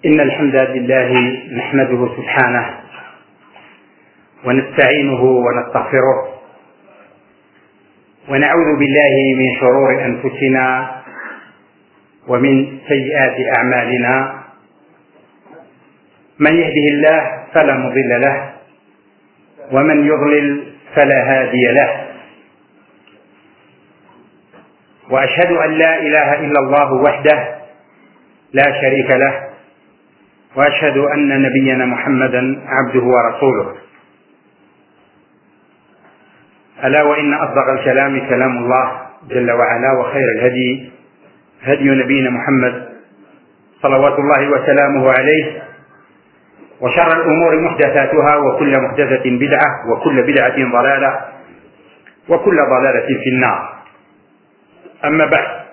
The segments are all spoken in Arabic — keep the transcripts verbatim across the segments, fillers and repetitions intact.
إن الحمد لله نحمده سبحانه ونستعينه ونستغفره ونعوذ بالله من شرور أنفسنا ومن سيئات أعمالنا. من يهده الله فلا مضل له ومن يضلل فلا هادي له، وأشهد أن لا إله إلا الله وحده لا شريك له، وأشهد أن نبينا محمدا عبده ورسوله. ألا وإن أصدق الكلام كلام الله جل وعلا، وخير الهدي هدي نبينا محمد صلوات الله وسلامه عليه، وشر الأمور محدثاتها وكل محدثة بدعة وكل بدعة ضلالة وكل ضلالة في النار. أما بعد،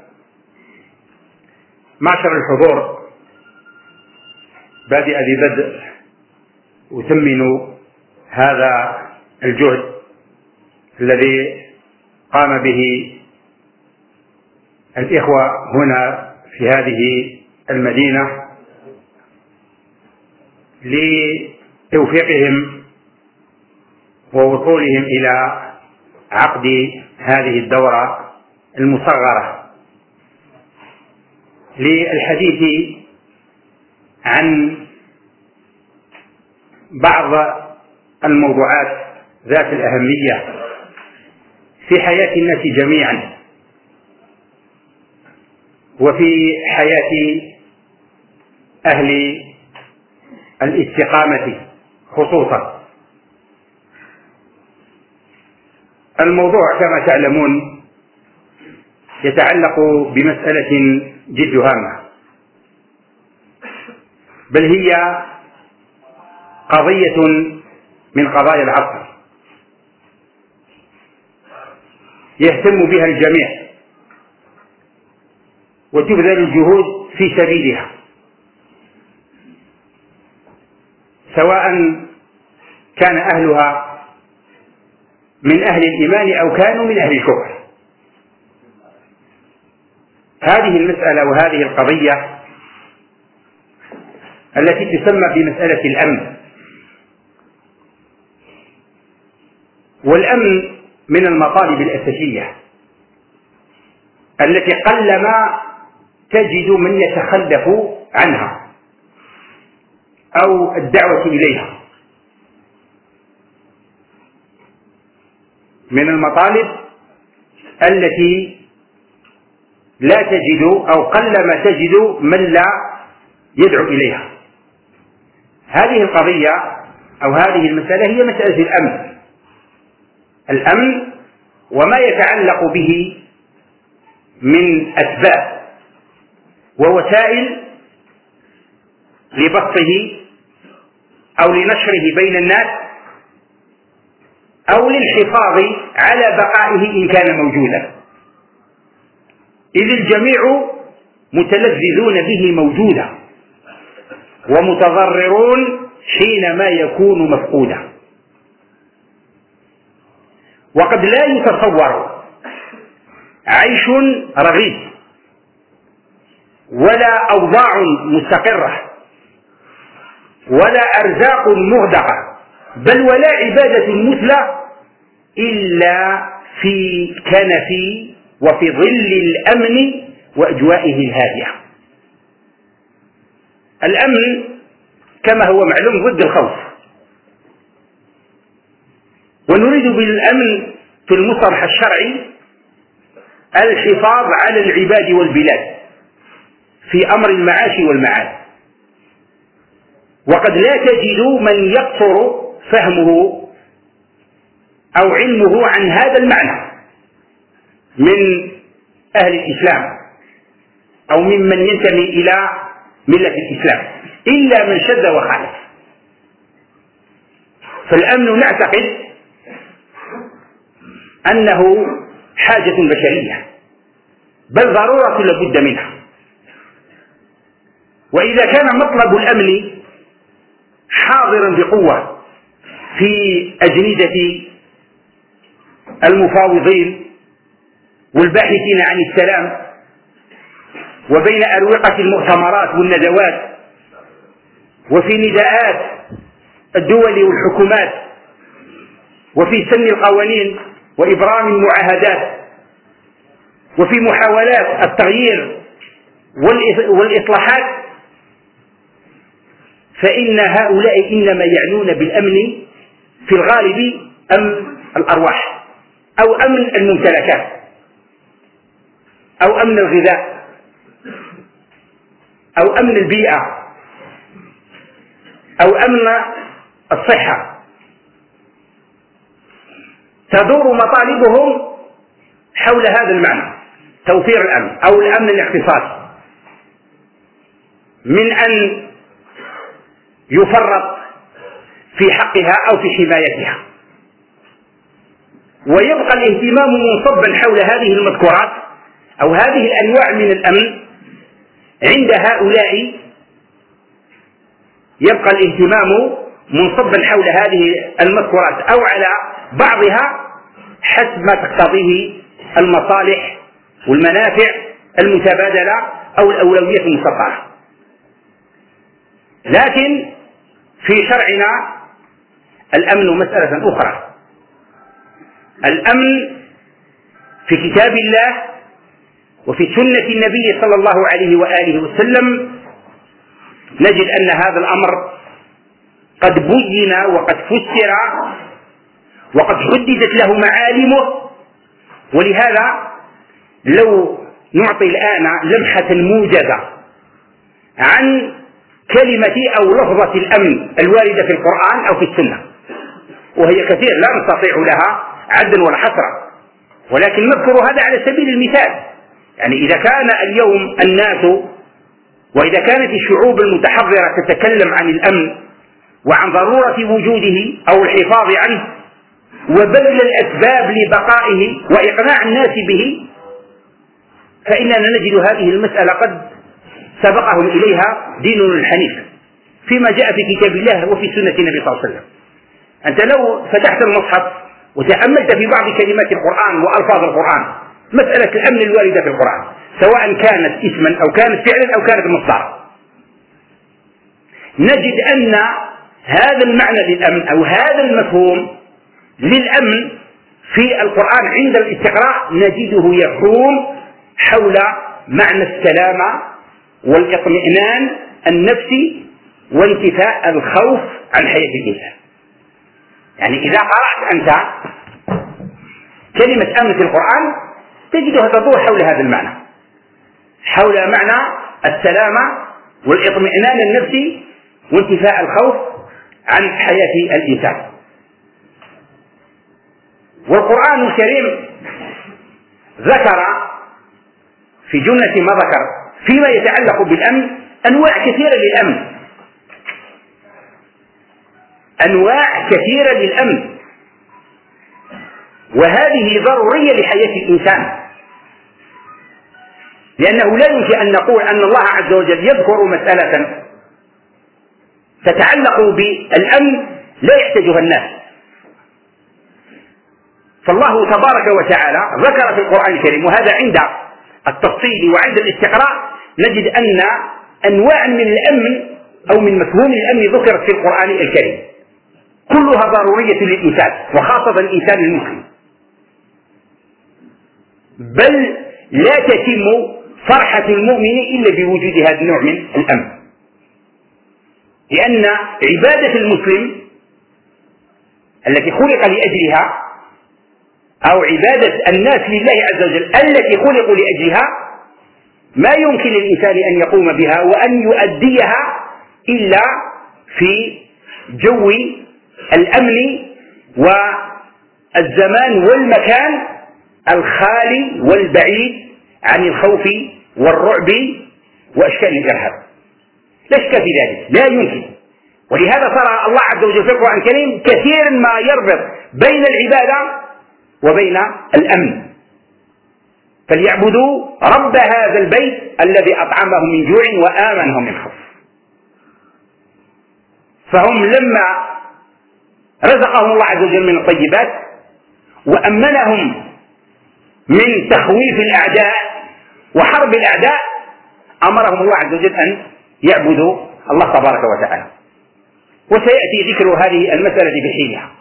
معشر الحضور، بادئ ببدء أثمن هذا الجهد الذي قام به الإخوة هنا في هذه المدينة لتوفيقهم ووصولهم إلى عقد هذه الدورة المصغرة للحديث عن بعض الموضوعات ذات الأهمية في حياة الناس جميعا وفي حياة أهل الاستقامة خصوصا. الموضوع كما تعلمون يتعلق بمسألة جد هامة، بل هي قضية من قضايا العصر يهتم بها الجميع وتبذل الجهود في سبيلها، سواء كان أهلها من أهل الإيمان أو كانوا من أهل الكفر. هذه المسألة وهذه القضية التي تسمى بمسألة الأمن. والأمن من المطالب الأساسية التي قلما تجد من يتخلف عنها أو الدعوة إليها. من المطالب التي لا تجد أو قلما تجد من لا يدعو إليها. هذه القضية أو هذه المسألة هي مسألة الأمن. الأمن وما يتعلق به من أسباب ووسائل لبسطه أو لنشره بين الناس أو للحفاظ على بقائه إن كان موجودا، إذ الجميع متلذذون به موجودا ومتضررون حينما يكون مفقودا. وقد لا يتصور عيش رغيد ولا أوضاع مستقرة ولا أرزاق مغدقة بل ولا عبادة مثلى إلا في كنف وفي ظل الأمن وأجوائه الهادئة. الأمن كما هو معلوم ضد الخوف، ونريد بالأمن في المصطلح الشرعي الحفاظ على العباد والبلاد في أمر المعاش والمعاد. وقد لا تجد من يقصر فهمه أو علمه عن هذا المعنى من أهل الإسلام أو ممن ينتمي إلى ملة الإسلام إلا من شد وخالف. فالأمن نعتقد أنه حاجة بشرية بل ضرورة لابد منها. وإذا كان مطلب الأمن حاضرا بقوة في أجندة المفاوضين والباحثين عن السلام وبين أروقة المؤتمرات والندوات وفي نداءات الدول والحكومات، وفي سن القوانين وإبرام المعاهدات، وفي محاولات التغيير والإصلاحات، فإن هؤلاء إنما يعنون بالأمن في الغالب أمن الأرواح أو أمن الممتلكات أو أمن الغذاء أو أمن البيئة أو أمن الصحة. تدور مطالبهم حول هذا المعنى، توفير الأمن أو الأمن الاقتصادي، من أن يفرط في حقها أو في حمايتها. ويبقى الاهتمام منصبا حول هذه المذكورات أو هذه الأنواع من الأمن عند هؤلاء، يبقى الاهتمام منصبا حول هذه المذكورات أو على بعضها حسب ما تقتضيه المصالح والمنافع المتبادلة أو الأولوية المسطرة. لكن في شرعنا الأمن مسألة أخرى. الأمن في كتاب الله وفي سنة النبي صلى الله عليه وآله وسلم نجد أن هذا الأمر قد بين وقد فسر وقد حددت له معالمه. ولهذا لو نعطي الآن لمحة موجزة عن كلمة أو لفظة الأمن الواردة في القرآن أو في السنة، وهي كثير لا نستطيع لها عدا ولا حصرا، ولكن نذكر هذا على سبيل المثال. يعني إذا كان اليوم الناس وإذا كانت الشعوب المتحضرة تتكلم عن الأمن وعن ضرورة وجوده أو الحفاظ عنه وبذل الأسباب لبقائه وإقناع الناس به، فإننا نجد هذه المسألة قد سبقهم إليها ديننا الحنيف فيما جاء في كتاب الله وفي سنة النبي صلى الله عليه وسلم. أنت لو فتحت المصحف وتأملت في بعض كلمات القرآن وألفاظ القرآن مسألة الأمن الواردة في القرآن، سواء كانت اسما أو كانت فعلا أو كانت مصدرا، نجد أن هذا المعنى للأمن أو هذا المفهوم للأمن في القرآن عند الاستقراء نجده يحوم حول معنى السلامة والاطمئنان النفسي وانتفاء الخوف عن حياة الإنسان. يعني إذا قرأت أنت كلمة أمن في القرآن تجدها تدور حول هذا المعنى، حول معنى السلامة والاطمئنان النفسي وانتفاء الخوف عن حياة الإنسان. والقرآن الكريم ذكر في جملة ما ذكر فيما يتعلق بالأمن أنواع كثيرة للأمن، أنواع كثيرة للأمن، وهذه ضرورية لحياة الإنسان، لأنه لا يمكن أن نقول أن الله عز وجل يذكر مسألة تتعلق بالأمن لا يحتاجها الناس. فالله تبارك وتعالى ذكر في القرآن الكريم، وهذا عند التفصيل وعند الاستقراء نجد أن أنواع من الأمن أو من مفهوم الأمن ذكرت في القرآن الكريم، كلها ضرورية للإنسان وخاصة الإنسان المسلم. بل لا تتم فرحة المؤمن إلا بوجود هذا النوع من الأمن، لأن عبادة المسلم التي خلق لأجلها أو عبادة الناس لله عز وجل التي خلقوا لأجلها ما يمكن للإنسان أن يقوم بها وأن يؤديها إلا في جو الأمن والزمان والمكان الخالي والبعيد عن الخوف والرعب وأشكال الإرهاب. لا شك في ذلك، لا يمكن. ولهذا ترى الله عز وجل في القرآن الكريم كثيرا ما يربط بين العبادة وبين الأمن. فليعبدوا رب هذا البيت الذي أطعمهم من جوع وآمنهم من خوف. فهم لما رزقهم الله عز وجل من الطيبات وأمنهم من تخويف الأعداء وحرب الأعداء أمرهم الله عز وجل أن يعبدوا الله تبارك وتعالى. وسيأتي ذكر هذه المسألة بحينها.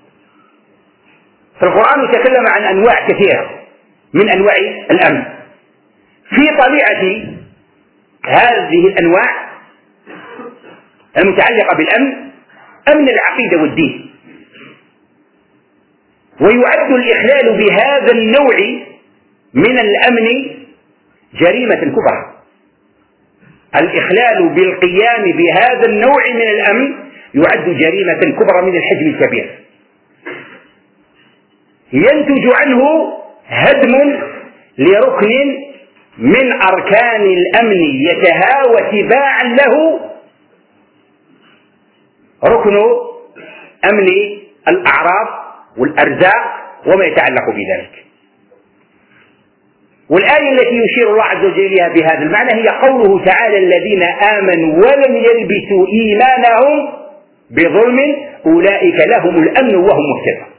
فالقرآن يتكلم عن أنواع كثيرة من أنواع الأمن. في طبيعة هذه الأنواع المتعلقة بالأمن أمن العقيدة والدين، ويعد الإخلال بهذا النوع من الأمن جريمة كبرى. الإخلال بالقيام بهذا النوع من الأمن يعد جريمة كبرى من الحجم الكبير، ينتج عنه هدم لركن من أركان الأمن يتهاوى تباعا له ركن أمن الأعراض والأرزاق وما يتعلق بذلك. والآية التي يشير الله عز وجل إليها بهذا المعنى هي قوله تعالى: الذين آمنوا ولم يلبسوا إيمانهم بظلم أولئك لهم الأمن وهم مهتدون.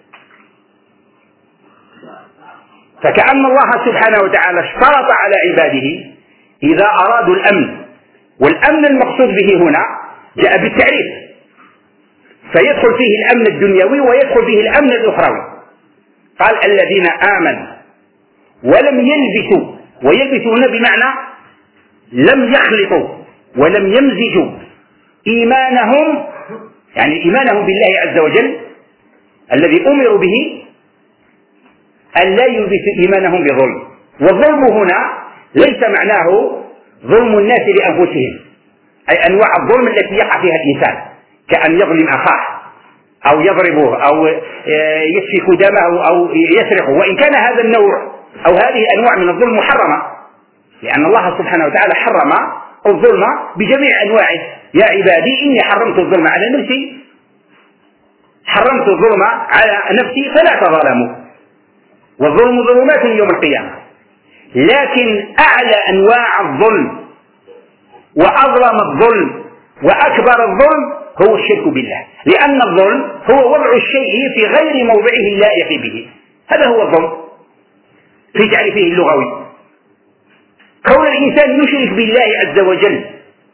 فكأن الله سبحانه وتعالى اشترط على عباده إذا أرادوا الأمن، والأمن المقصود به هنا جاء بالتعريف، فيدخل فيه الأمن الدنيوي ويدخل فيه الأمن الأخروي. قال: الذين آمنوا ولم يلبسوا، ويلبسوا هنا بمعنى لم يخلطوا ولم يمزجوا إيمانهم، يعني إيمانهم بالله عز وجل الذي أمروا به أن لا يلبسوا إيمانهم بظلم. والظلم هنا ليس معناه ظلم الناس لأنفسهم، أي أنواع الظلم التي يقع فيها الإنسان، كأن يظلم أخاه أو يضربه أو يسفك دمه أو يسرقه، وإن كان هذا النوع أو هذه أنواع من الظلم محرمة، لأن الله سبحانه وتعالى حرم الظلم بجميع أنواعه. يا عبادي إني حرمت الظلم على نفسي حرمت الظلم على نفسي فلا تظلموا، والظلم ظلمات يوم القيامة. لكن أعلى أنواع الظلم وأظلم الظلم وأكبر الظلم هو الشرك بالله، لأن الظلم هو وضع الشيء في غير موضعه اللائق به، هذا هو الظلم في تعريفه اللغوي. كون الإنسان يشرك بالله عز وجل،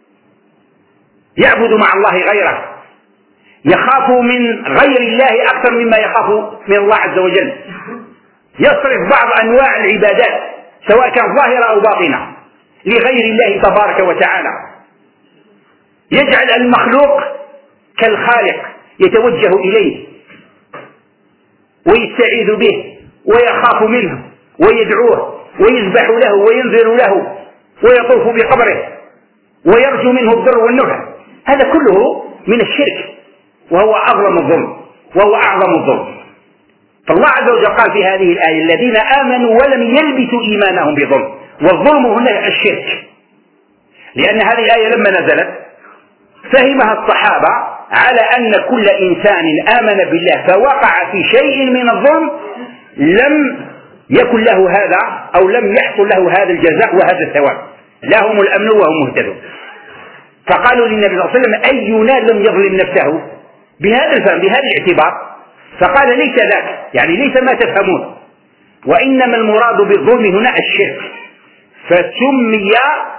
يعبد مع الله غيره، يخاف من غير الله أكثر مما يخاف من الله عز وجل، يصرف بعض أنواع العبادات سواء كان ظاهرة أو باطنة لغير الله تبارك وتعالى، يجعل المخلوق كالخالق يتوجه إليه ويستعيذ به ويخاف منه ويدعوه ويذبح له وينذر له ويطوف بقبره ويرجو منه الضر والنفع. هذا كله من الشرك، وهو أظلم الظلم وهو أعظم الظلم. فالله عز وجل قال في هذه الآية: الذين آمنوا ولم يلبسوا إيمانهم بظلم. والظلم هنا الشرك، لأن هذه الآية لما نزلت فهمها الصحابة على أن كل إنسان آمن بالله فوقع في شيء من الظلم لم يكن له هذا أو لم يحصل له هذا الجزاء وهذا الثواب، لهم الأمن وهم مهتدون. فقالوا للنبي صلى الله عليه وسلم: أينا لم يظلم نفسه؟ بهذا الفهم بهذا الاعتبار. فقال: ليس ذاك، يعني ليس ما تفهمون، وإنما المراد بالظلم هنا الشرك، فسمي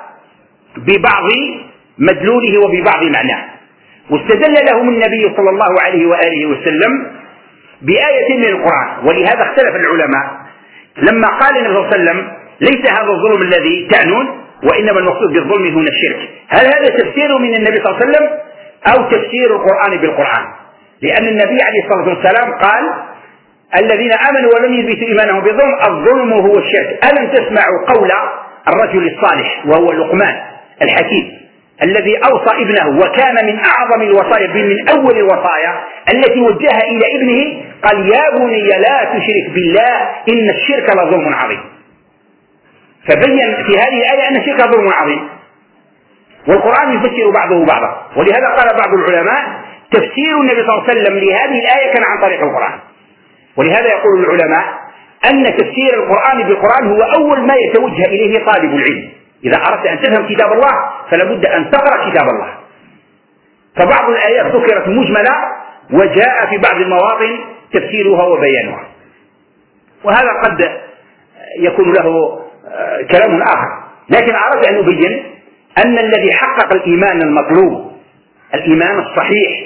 ببعض مدلوله وببعض معناه. واستدل لهم النبي صلى الله عليه وآله وسلم بآية من القرآن، ولهذا اختلف العلماء لما قال النبي صلى الله عليه وسلم: ليس هذا الظلم الذي تعنون، وإنما المقصود بالظلم هنا الشرك. هل هذا تفسير من النبي صلى الله عليه وسلم أو تفسير القرآن بالقرآن؟ لأن النبي عليه الصلاة والسلام قال: الذين آمنوا ولم يلبسوا إيمانهم بظلم الظلم هو الشرك. ألم تسمعوا قول الرجل الصالح وهو لقمان الحكيم الذي أوصى ابنه، وكان من أعظم الوصايا من أول الوصايا التي وجهها إلى ابنه، قال: يا بني لا تشرك بالله إن الشرك لظلم عظيم. فبين في هذه الآية أن الشرك ظلم عظيم، والقرآن يفسر بعضه بعضا. ولهذا قال بعض العلماء: تفسير النبي صلى الله عليه وسلم لهذه الآية كان عن طريق القرآن. ولهذا يقول العلماء أن تفسير القرآن بالقرآن هو أول ما يتوجه إليه طالب العلم. إذا أردت أن تفهم كتاب الله فلا بد أن تقرأ كتاب الله. فبعض الآيات ذكرت مجملة وجاء في بعض المواطن تفسيرها وبيانها، وهذا قد يكون له كلام آخر. لكن أردت أن أبين أن الذي حقق الإيمان المطلوب، الإيمان الصحيح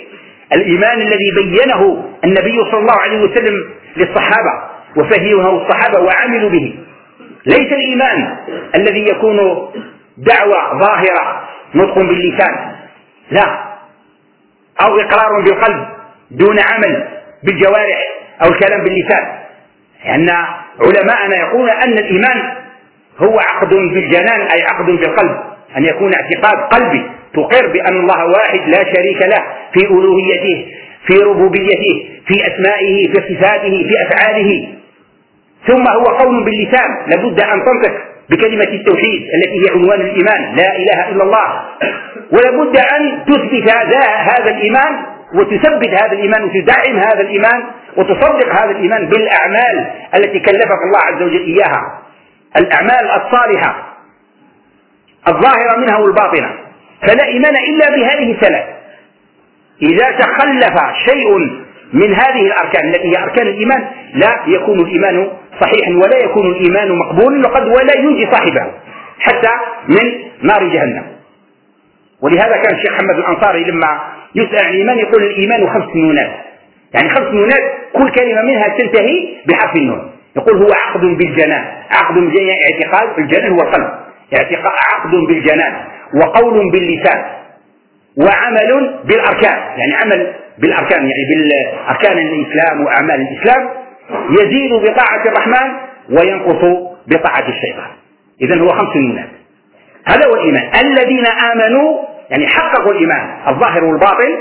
الإيمان الذي بينه النبي صلى الله عليه وسلم للصحابة وفهمه الصحابة وعملوا به. ليس الإيمان الذي يكون دعوة ظاهرة نطق باللسان، لا، أو إقرار بالقلب دون عمل بالجوارح أو الكلام باللسان، لأن علماءنا يقولون أن الإيمان هو عقد بالجنان، أي عقد بالقلب، أن يكون اعتقاد قلبي تقر بأن الله واحد لا شريك له في ألوهيته، في ربوبيته، في أسمائه، في صفاته، في أفعاله. ثم هو قول باللسان، لابد أن تنطق بكلمة التوحيد التي هي عنوان الإيمان، لا إله إلا الله، ولابد أن تثبت هذا الإيمان وتثبت هذا الإيمان وتدعم هذا الإيمان وتصدق هذا الإيمان بالأعمال التي كلفك الله عز وجل إياها، الأعمال الصالحة الظاهرة منها والباطنة. فلا إيمان إلا بهذه الثلاث. إذا تخلف شيء من هذه الأركان التي هي أركان الإيمان لا يكون الإيمان صحيحا ولا يكون الإيمان مقبولا، وقد ولا ينجي صاحبه حتى من نار جهنم. ولهذا كان الشيخ محمد الأنصاري لما يسأل عن الإيمان يقول الإيمان خمس نونات، يعني خمس نونات كل كلمة منها تنتهي بحرف النون. يقول هو عقد بالجنان، عقد بالجنان اعتقاد، الجنان هو القلب، اعتقاد عقد بالجنان، وقول باللسان، وعمل بالأركان، يعني عمل بالأركان يعني بالأركان الإسلام وأعمال الإسلام، يزيد بطاعة الرحمن وينقص بطاعة الشيطان. إذن هو خمس نونات. هذا هو الإيمان. الذين آمنوا يعني حققوا الإيمان الظاهر والباطن،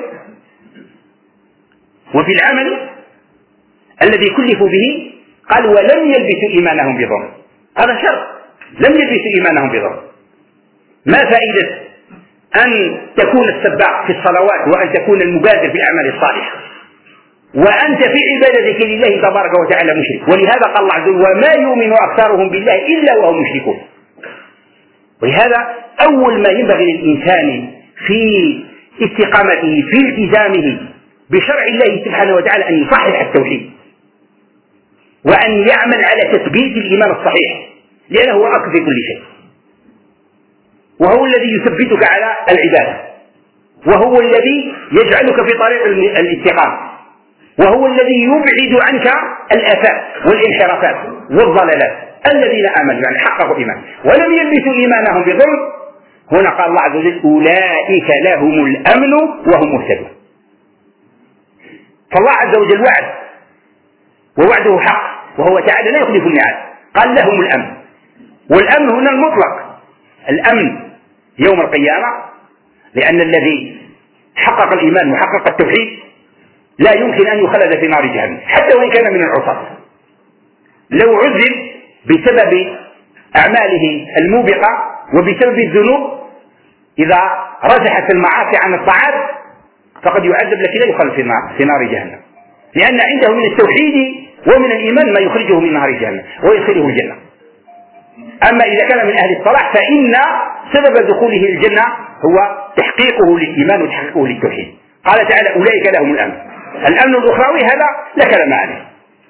وفي العمل الذي كلفوا به قال ولم يلبسوا إيمانهم بظلم. هذا شرط، لم يلبسوا إيمانهم بظلم. ما فائدة أن تكون السباق في الصلوات وأن تكون المبادر في الأعمال الصالحة وأنت في عبادتك لله تبارك وتعالى مشرك؟ ولهذا قال الله عز وجل وما يؤمن أكثرهم بالله إلا وهم مشركون. ولهذا أول ما ينبغي للإنسان في استقامته في التزامه بشرع الله سبحانه وتعالى أن يصحح التوحيد وأن يعمل على تثبيت الإيمان الصحيح، لأنه هو أصل في كل شيء، وهو الذي يثبتك على العبادة، وهو الذي يجعلك في طريق الاستقامة، وهو الذي يبعد عنك الآفات والانحرافات والضلالات. الذين آمنوا يعني حققوا الإيمان ولم يلبسوا إيمانهم بظلم، هنا قال الله عز وجل أولئك لهم الأمن وهم مهتدون. فالله عز وجل وعد ووعده حق، وهو تعالى لا يخلف الميعاد. قال لهم الأمن، والأمن هنا المطلق، الأمن يوم القيامة، لأن الذي حقق الإيمان وحقق التوحيد لا يمكن أن يخلد في نار جهنم حتى وإن كان من العصاة. لو عذب بسبب أعماله الموبقة وبسبب الذنوب، إذا رجحت المعاصي عن الطاعات فقد يعذب، لكن لا يخلد في نار جهنم، لأن عنده من التوحيد ومن الإيمان ما يخرجه من نار جهنم ويدخله الجنة. أما إذا كان من أهل الصلاح فإن سبب دخوله الجنة هو تحقيقه للإيمان وتحقيقه للتوحيد. قال تعالى أولئك لهم الأمن. الأمن الأخروي هذا لا كلام عليه،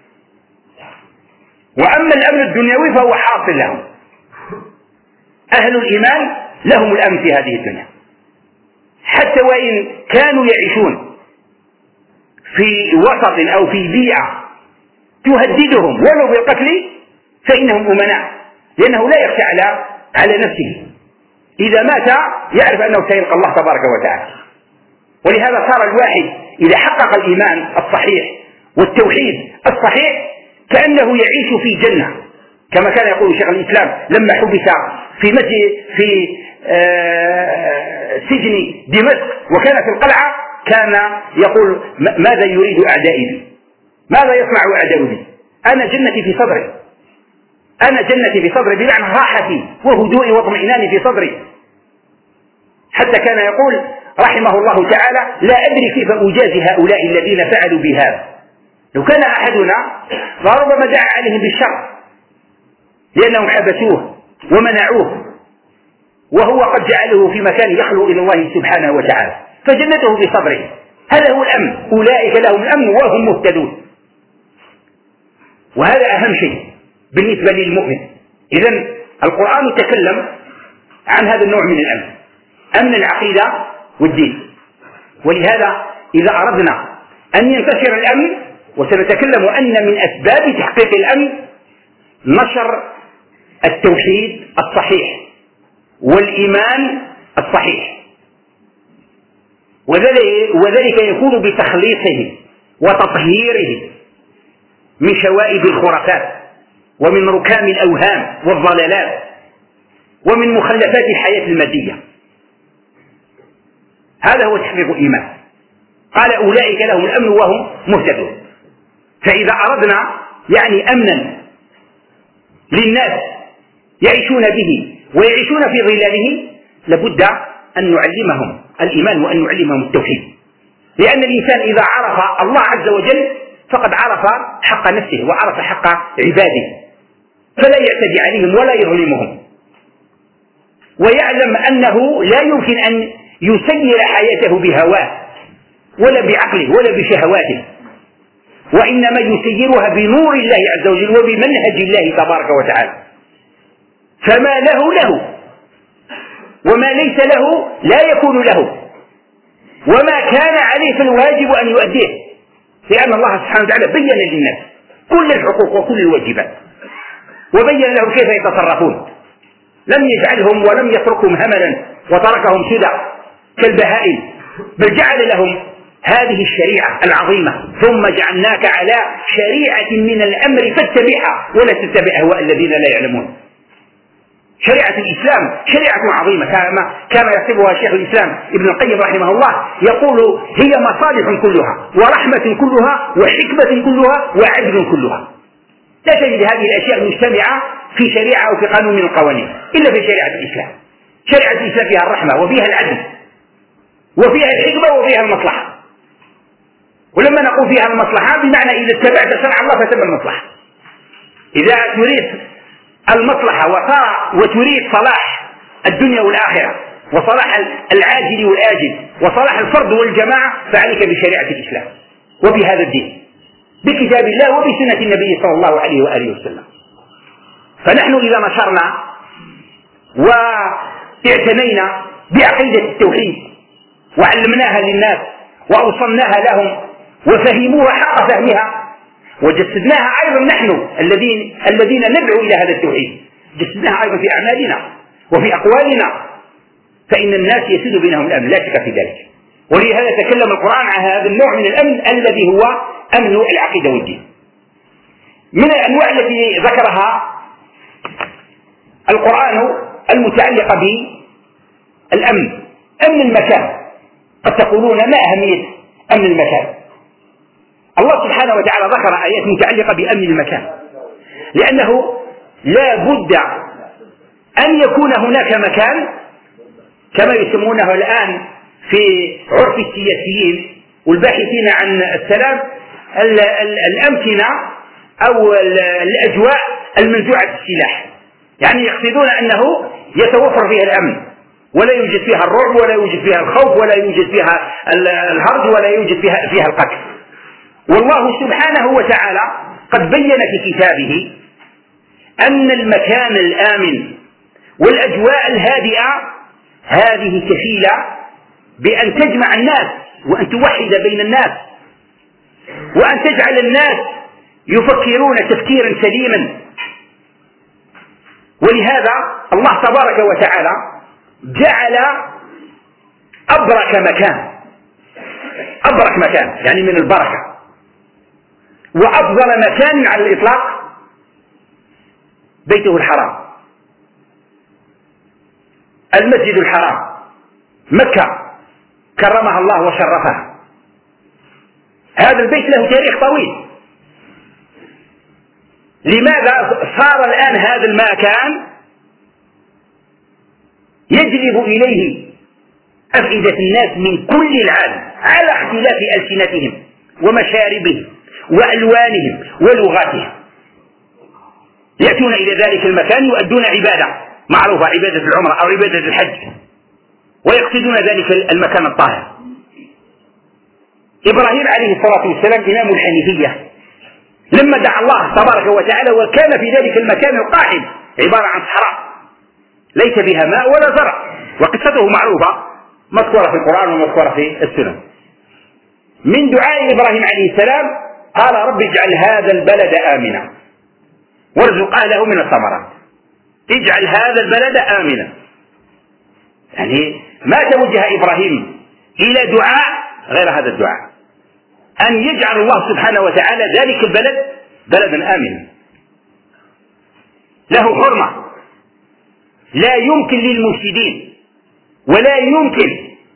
وأما الأمن الدنيوي فهو حاصل لهم. أهل الإيمان لهم الأمن في هذه الدنيا، حتى وإن كانوا يعيشون في وسط أو في بيئة تهددهم ولو بالقتل فإنهم أمناء، لأنه لا يخشى على على نفسه. إذا مات يعرف أنه سيلقى الله تبارك وتعالى. ولهذا صار الواحد إذا حقق الإيمان الصحيح والتوحيد الصحيح كأنه يعيش في جنة، كما كان يقول شيخ الإسلام لما حبس في مسجد في آه سجن دمشق وكان في القلعة، كان يقول ماذا يريد أعدائي بي؟ ماذا يصنع أعدائي بي؟ أنا جنتي في صدري، أنا جنتي في صدري، بمعنى راحتي وهدوئي واطمئناني في صدري. حتى كان يقول رحمه الله تعالى لا أدري كيف أجازي هؤلاء الذين فعلوا بهذا. لو كان أحدنا فربما دعا عليهم بالشر لأنهم حبسوه ومنعوه، وهو قد جعله في مكان يخلو إلى الله سبحانه وتعالى، فجنته في صدره. هذا هو الأمن، أولئك لهم الأمن وهم مهتدون. وهذا أهم شيء بالنسبة للمؤمن. إذن القرآن تكلم عن هذا النوع من الأمن، أمن العقيدة والدين. ولهذا إذا أردنا أن ينتشر الأمن، وسنتكلم أن من أسباب تحقيق الأمن نشر التوحيد الصحيح والإيمان الصحيح، وذلك يكون بتخليصه وتطهيره من شوائب الخرافات ومن ركام الأوهام والضلالات ومن مخلفات الحياة المادية. هذا هو تحقيق الإيمان. قال أولئك لهم الأمن وهم مهتدون. فإذا أردنا يعني أمنا للناس يعيشون به ويعيشون في ظلاله، لابد أن نعلمهم الإيمان وأن نعلمهم التوحيد، لأن الإنسان إذا عرف الله عز وجل فقد عرف حق نفسه وعرف حق عباده، فلا يعتدي عليهم ولا يظلمهم، ويعلم أنه لا يمكن أن يسير حياته بهواه ولا بعقله ولا بشهواته، وإنما يسيرها بنور الله عز وجل وبمنهج الله تبارك وتعالى. فما له له، وما ليس له لا يكون له، وما كان عليه فالواجب أن يؤديه، لأن الله سبحانه وتعالى بين للناس كل الحقوق وكل الواجبات، وبين لهم كيف يتصرفون، لم يجعلهم ولم يتركهم هملا وتركهم سدى كالبهائم، بل جعل لهم هذه الشريعة العظيمة: ثم جعلناك على شريعة من الأمر فاتبعها ولا تتبع أهواء الذين لا يعلمون. شريعة الإسلام شريعة عظيمة كما يحسبها شيخ الإسلام ابن القيم رحمه الله، يقول: هي مصالح كلها ورحمة كلها وحكمة كلها وعدل كلها. لا تجد هذه الأشياء مجتمعة في شريعة أو في قانون من القوانين إلا في شريعة الإسلام. شريعة الإسلام فيها الرحمة وفيها العدل وفيها الحكمة وفيها المصلحة. ولما نقول فيها المصلحة بمعنى إذا اتبعت شرع الله فتبع المصلحة. إذا تريد المصلحة وتريد صلاح الدنيا والآخرة وصلاح العاجل والآجل وصلاح الفرد والجماعة، فعليك بشريعة الإسلام وبهذا الدين، بكتاب الله وبسنة النبي صلى الله عليه وآله وسلم. فنحن إذا نشرنا واعتنينا بعقيدة التوحيد وعلمناها للناس وأوصلناها لهم وفهموها حق فهمها وجسدناها أيضا نحن الذين الذين ندعو إلى هذا التوحيد، جسدناها أيضا في أعمالنا وفي أقوالنا، فإن الناس يسود بينهم الأمن لا شك في ذلك. ولهذا تكلم القرآن عن هذا النوع من الأمن الذي هو أمن العقيدة والدين. من الأنواع التي ذكرها القرآن المتعلقة بالأمن أمن المكان. قد تقولون: ما أهمية أمن المكان؟ الله سبحانه وتعالى ذكر آيات متعلقة بأمن المكان، لأنه لا بد أن يكون هناك مكان كما يسمونه الآن في عرف السياسيين والباحثين عن السلام الأمكنة أو الأجواء المنزوعة السلاح، يعني يقصدون أنه يتوفر فيها الأمن ولا يوجد فيها الرعب ولا يوجد فيها الخوف ولا يوجد فيها الهرج ولا يوجد فيها, فيها القتل. والله سبحانه وتعالى قد بين في كتابه أن المكان الآمن والأجواء الهادئة هذه كفيلة بأن تجمع الناس وأن توحد بين الناس وأن تجعل الناس يفكرون تفكيرا سليما. ولهذا الله تبارك وتعالى جعل أبرك مكان، أبرك مكان يعني من البركة، وأفضل مكان على الإطلاق بيته الحرام، المسجد الحرام، مكة كرمها الله وشرفها. هذا البيت له تاريخ طويل. لماذا صار الآن هذا المكان يجلب إليه أفئدة الناس من كل العالم على اختلاف ألسنتهم ومشاربهم وألوانهم ولغاتهم، يأتون إلى ذلك المكان يؤدون عبادة معروفة، عبادة العمرة أو عبادة الحج، ويقصدون ذلك المكان الطاهر. إبراهيم عليه الصلاة والسلام إمام الحنيفية لما دعا الله تبارك وتعالى وكان في ذلك المكان القاحل عبارة عن صحراء ليس بها ماء ولا زرع، وقصته معروفة مذكورة في القرآن ومذكورة في السنن. من دعاء إبراهيم عليه السلام قال رب اجعل هذا البلد آمنا وارزق أهله من الثمرات. اجعل هذا البلد آمنا، يعني ما توجه إبراهيم إلى دعاء غير هذا الدعاء، أن يجعل الله سبحانه وتعالى ذلك البلد بلدا آمنا له حرمة، لا يمكن للمفسدين ولا يمكن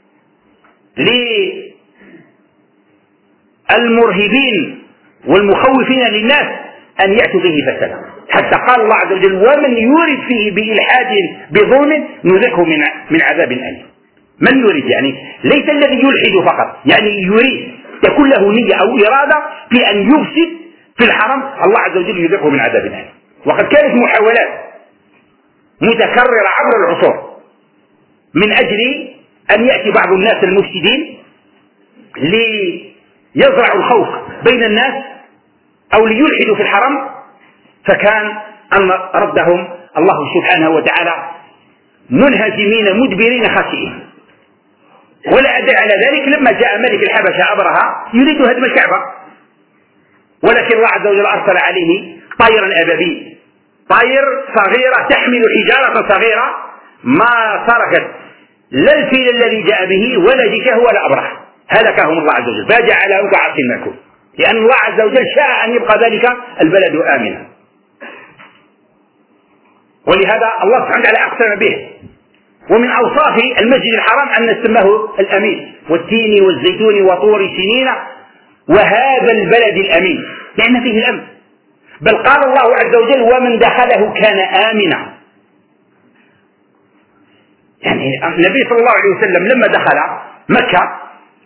للمرهبين والمخوفين للناس أن يأتوا به فسدا، حتى قال الله عز وجل ومن يرد فيه بإلحاد بظلم نذقه من من عذاب أليم. من يريد يعني ليس الذي يلحد فقط، يعني يريد تكون له نية أو إرادة في أن يفسد في الحرم، الله عز وجل يذقه من عذاب أليم. وقد كانت محاولات متكررة عبر العصور من أجل أن يأتي بعض الناس المفسدين ليزرعوا الخوف بين الناس أو ليلحدوا في الحرم، فكان أن ردهم الله سبحانه وتعالى منهزمين مدبرين خاسئين. ولا أدل على ذلك لما جاء ملك الحبشة أبرهة يريد هدم الكعبة، ولكن الله عز وجل أرسل عليه طيرا أبابيل، طير صغيرة تحمل حجارة صغيرة ما تركت لا الفيل الذي جاء به ولا جيشه ولا أبرهة، هلكهم الله عز وجل فجعلهم كعصف مأكول، لأن الله عز وجل شاء أن يبقى ذلك البلد آمنا. ولهذا الله سبحانه وتعالى أقسم به. ومن أوصاف المسجد الحرام أن نسمه الأمين، والتين والزيتون وطور سنين وهذا البلد الأمين، لأن فيه الأمن. بل قال الله عز وجل ومن دخله كان آمنا. يعني النبي صلى الله عليه وسلم لما دخل مكة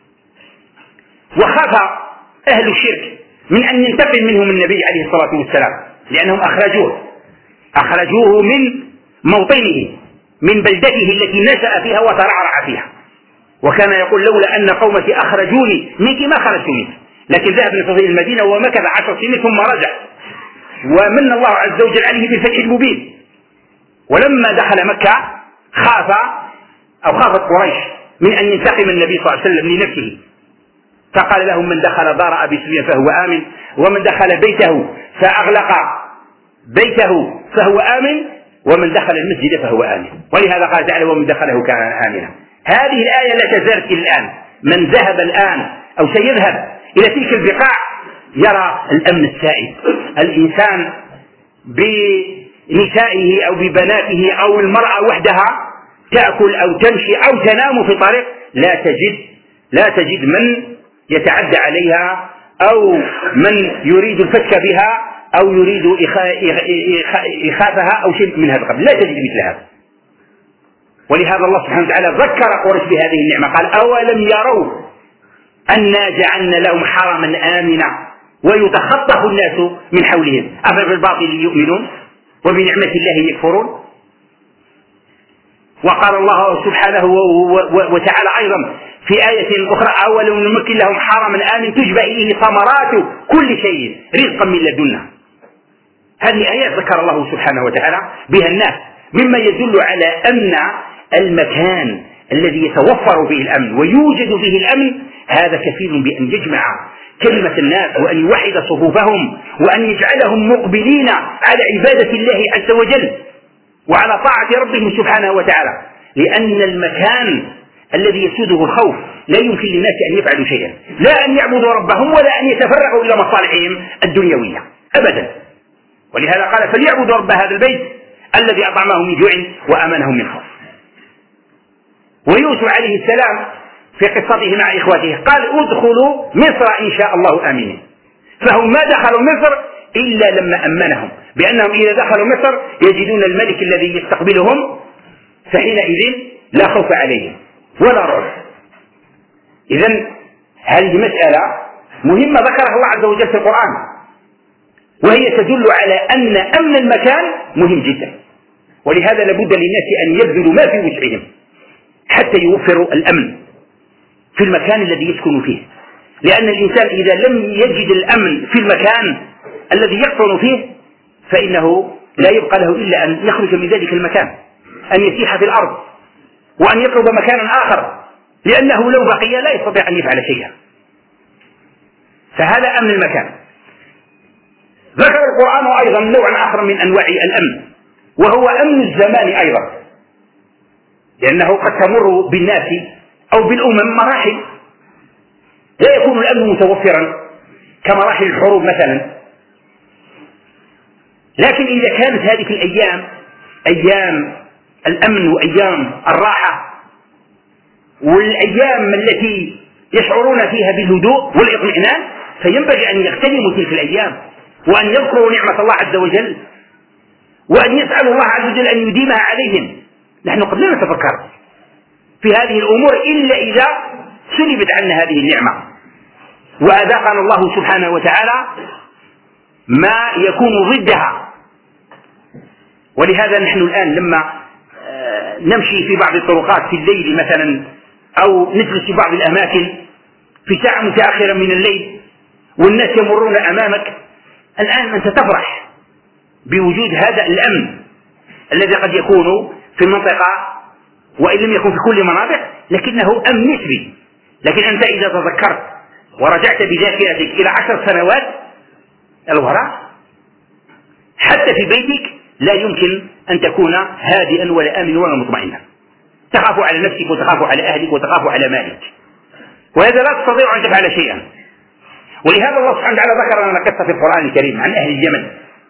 وخاف أهل الشرك من أن ينتقم منهم النبي عليه الصلاة والسلام، لأنهم أخرجوه أخرجوه من موطنه من بلدته التي نشأ فيها وترعرع فيها، وكان يقول لولا أن قومتي أخرجوني منك ما خرجت منك، لكن ذهب لتطهير المدينة ومكث عشر سنين ثم رجع، ومن الله عز وجل عليه بالفتح المبين. ولما دخل مكة خاف أو خافت قريش من أن ينتقم النبي صلى الله عليه وسلم لنفسه، فقال لهم من دخل دار أبي سفيان فهو آمن، ومن دخل بيته فأغلق بيته فهو آمن، ومن دخل المسجد فهو آمن. ولهذا قال تعالى ومن دخله كان آمنا. هذه الآية لا تزال إلى الآن، من ذهب الآن أو سيذهب إلى تلك البقاع يرى الأمن السائد. الإنسان بنسائه أو ببناته أو المرأة وحدها تأكل أو تمشي أو تنام في طريق لا تجد لا تجد من يتعدى عليها أو من يريد الفتك بها أو يريد إخافها أو شيء من هذا القبيل، لا تجد مثل هذا. ولهذا الله سبحانه وتعالى ذكر قريش بهذه النعمة، قال أولم يروا أنا جعلنا لهم حرما آمنا ويتخطف الناس من حولهم أفبالباطل يؤمنون وبنعمة الله يكفرون. وقال الله سبحانه وتعالى أيضا في آية أخرى أولم نمكن لهم حرما آمن تجبى إليه ثمرات كل شيء رزقا من لدنا. هذه آيات ذكر الله سبحانه وتعالى بها الناس، مما يدل على أن المكان الذي يتوفر فيه الأمن ويوجد فيه الأمن هذا كفيل بأن يجمع كلمة الناس وأن يوحد صفوفهم وأن يجعلهم مقبلين على عبادة الله عز وجل وعلى طاعة ربهم سبحانه وتعالى، لأن المكان الذي يسوده الخوف لا يمكن للناس أن يفعلوا شيئا، لا أن يعبدوا ربهم ولا أن يتفرغوا إلى مصالحهم الدنيوية أبدا. ولهذا قال فليعبدوا رب هذا البيت الذي أطعمهم من جوع وأمنهم من خوف. ويوسف عليه السلام في قصته مع إخوته قال ادخلوا مصر إن شاء الله آمنين، فهم ما دخلوا مصر إلا لما أمنهم، بأنهم إذا دخلوا مصر يجدون الملك الذي يستقبلهم فحينئذ لا خوف عليهم ولا رعب. إذن هذه مسألة مهمة ذكرها الله عز وجل في القرآن، وهي تدل على أن أمن المكان مهم جدا. ولهذا لابد للناس أن يبذلوا ما في وسعهم حتى يوفروا الأمن في المكان الذي يسكن فيه، لأن الإنسان إذا لم يجد الأمن في المكان الذي يقطن فيه فإنه لا يبقى له إلا أن يخرج من ذلك المكان، أن يسيح في الأرض وأن يطلب مكانا آخر، لأنه لو بقي لا يستطيع أن يفعل شيئا. فهذا أمن المكان. ذكر القرآن أيضا نوعا آخر من أنواع الأمن، وهو أمن الزمان أيضا، لأنه قد تمر بالناس أو بالأمم مراحل لا يكون الأمن متوفرا كمراحل الحروب مثلا، لكن إذا كانت هذه الأيام أيام الأمن وأيام الراحة والأيام التي يشعرون فيها بالهدوء والإطمئنان، فينبغي أن يغتنموا تلك الأيام وأن يذكروا نعمة الله عز وجل وأن يسألوا الله عز وجل أن يديمها عليهم. نحن قد لا نتفكر في هذه الأمور إلا إذا سلبت عنا هذه النعمة وأذاقنا الله سبحانه وتعالى ما يكون ضدها. ولهذا نحن الآن لما نمشي في بعض الطرقات في الليل مثلا أو نجلس في بعض الأماكن في ساعة متأخرة من الليل والناس يمرون أمامك، الآن أنت تفرح بوجود هذا الأمن الذي قد يكون في المنطقة وإن لم يكن في كل المناطق، لكنه أمن نسبي. لكن أنت إذا تذكرت ورجعت بذاكرتك إلى عشر سنوات الوراء حتى في بيتك لا يمكن أن تكون هادئا ولا آمنا ولا مطمئنا، تخاف على نفسك وتخاف على أهلك وتخاف على مالك، وهذا لا تستطيع أن تفعل شيئا. ولهذا الله سبحانه وتعالى ذكر لنا قصة في القرآن الكريم عن أهل اليمن،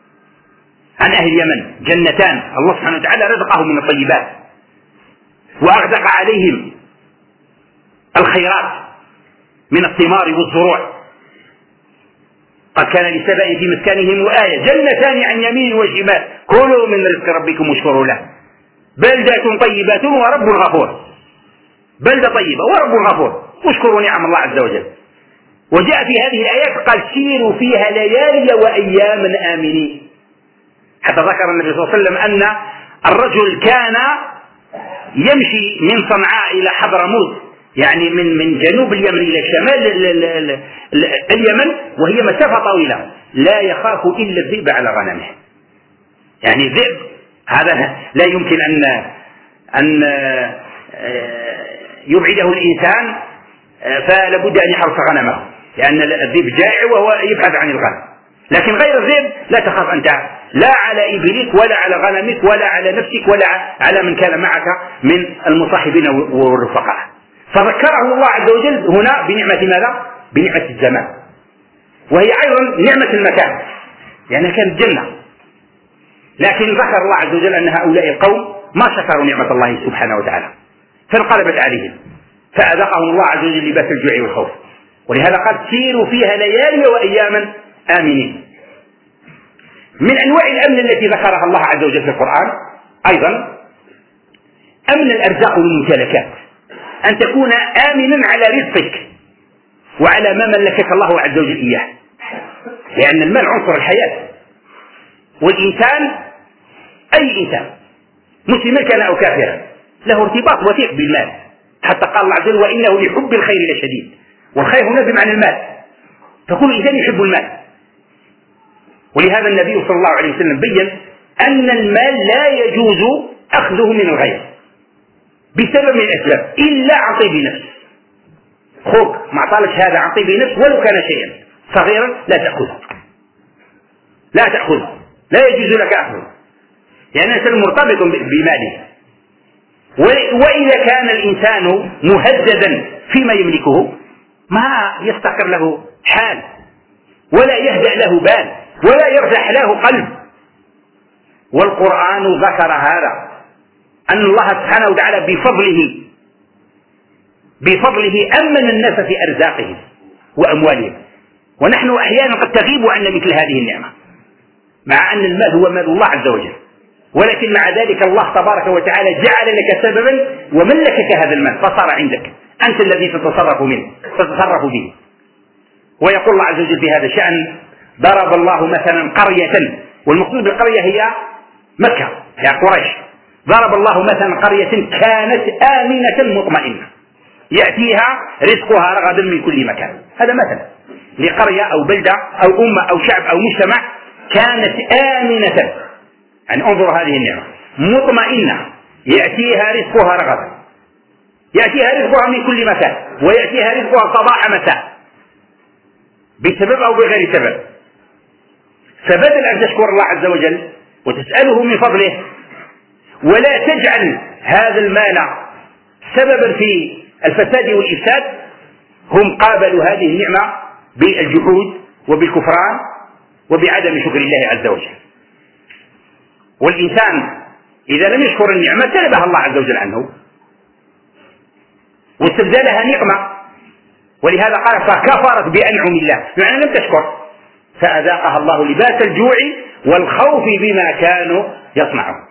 عن أهل اليمن جنتان الله سبحانه وتعالى رزقهم من الطيبات وأرزق عليهم الخيرات من الثمار والزروع. قد كان لسبأ في مسكنهم آية جنتان عن يمين وشمال كلوا من رزق ربكم واشكروا له بلدة طيبة ورب غفور. بلدة طيبة ورب غفور واشكروا نعم الله عز وجل. وجاء في هذه الآيات قال سيروا فيها ليالي وأياما آمنين، حتى ذكر النبي صلى الله عليه وسلم أن الرجل كان يمشي من صنعاء إلى حضرموت، يعني من من جنوب اليمن إلى شمال اليمن، وهي مسافة طويلة، لا يخاف إلا الذئب على غنمه. يعني الذئب هذا لا يمكن أن أن يبعده الإنسان، فلا بد أن يحرس غنمه، لأن الذئب جائع وهو يبحث عن الغنم. لكن غير الذئب لا تخاف أنت لا على إبلك ولا على غنمك ولا على نفسك ولا على من كان معك من المصاحبين والرفقاء. فذكره الله عز وجل هنا بنعمة ماذا؟ بنعمة الزمان، وهي أيضا نعمة المكان لأنها يعني كانت جنة. لكن ذكر الله عز وجل أن هؤلاء القوم ما شكروا نعمة الله سبحانه وتعالى فانقلبت عليهم فأذاقهم الله عز وجل لباس الجوع والخوف. ولهذا قال سيروا فيها ليالي وأياما آمنين. من أنواع الأمن التي ذكرها الله عز وجل في القرآن أيضا أمن الأرزاق والممتلكات، أن تكون آمنا على رزقك وعلى ما ملكك الله عز وجل إياه، لأن المال عنصر الحياة، والإنسان أي إنسان مسلما كان أو كافرا له ارتباط وثيق بالمال، حتى قال الله عز وجل وإنه لحب الخير لشديد، والخير هنا بمعنى المال، فكل إنسان يحب المال. ولهذا النبي صلى الله عليه وسلم بين أن المال لا يجوز أخذه من الغير بسبب من الأسباب إلا عن طيب نفس. خوك ما طالك هذا عن طيب نفس ولو كان شيئا صغيرا لا تأخذه، لا تأخذه، لا يجوز لك أخذه، لأن يعني الإنسان مرتبط بماله. وإذا كان الإنسان مهددا فيما يملكه ما يستقر له حال ولا يهدأ له بال ولا يرجح له قلب. والقرآن ذكر هذا أن الله سبحانه وتعالى بفضله بفضله أمن الناس في أرزاقهم وأموالهم، ونحن أحيانا قد تغيب عنا مثل هذه النعمة مع أن المال هو مال الله عز وجل، ولكن مع ذلك الله تبارك وتعالى جعل لك سببا وملكك هذا المال فصار عندك، أنت الذي تتصرف منه تتصرف به. ويقول الله عز وجل في هذا الشأن ضرب الله مثلا قرية، والمقصود بالقرية هي مكة هي قريش، ضرب الله مثلا قرية كانت آمنة مطمئنة يأتيها رزقها رغدا من كل مكان. هذا مثل لقرية أو بلدة أو أمة أو شعب أو مجتمع كانت آمنة، يعني انظروا هذه النعمة مطمئنة يأتيها رزقها رغدا، يأتيها رزقها من كل مكان، ويأتيها رزقها صباح مساء بسبب أو بغير سبب. فبدل أن تشكر الله عز وجل وتسأله من فضله ولا تجعل هذا المال سببا في الفساد والإفساد، هم قابلوا هذه النعمة بالجحود وبالكفران وبعدم شكر الله عز وجل. والإنسان إذا لم يشكر النعمة سلبها الله عز وجل عنه واستبدلها نقمة، ولهذا قال فكفرت بأنعم الله، يعني لم تشكر، فأذاقها الله لباس الجوع والخوف بما كانوا يصنعون.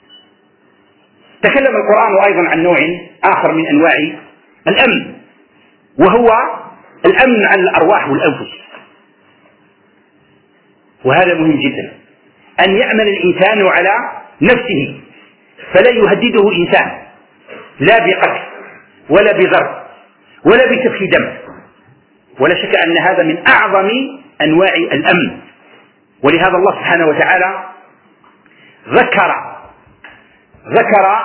تكلم القرآن أيضا عن نوع آخر من أنواع الأمن، وهو الأمن عن الأرواح والأنفس، وهذا مهم جدا، أن يأمن الإنسان على نفسه فلا يهدده إنسان لا بقتل ولا بضرب ولا بسفك دم، ولا شك أن هذا من أعظم أنواع الأمن. ولهذا الله سبحانه وتعالى ذكر ذكر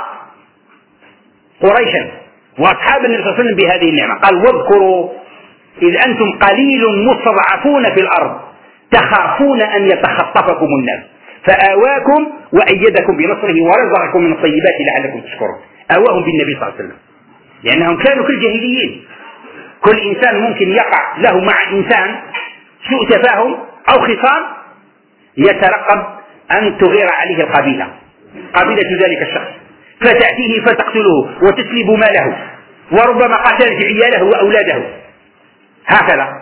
قريشا وأصحاب النبي صلى الله عليه وسلم بهذه النعمة، قال واذكروا إذ أنتم قليل مستضعفون في الأرض تخافون أن يتخطفكم الناس فآواكم وأيدكم بنصره ورزقكم من الطيبات لعلكم تشكرون. آواهم بالنبي صلى الله عليه وسلم لأنهم كانوا كالجاهليين، كل إنسان ممكن يقع له مع إنسان سوء تفاهم أو خصام يترقب أن تغير عليه القبيلة قبيلة ذلك الشخص فتأتيه فتقتله وتسلب ماله وربما قتلت عياله وأولاده. هكذا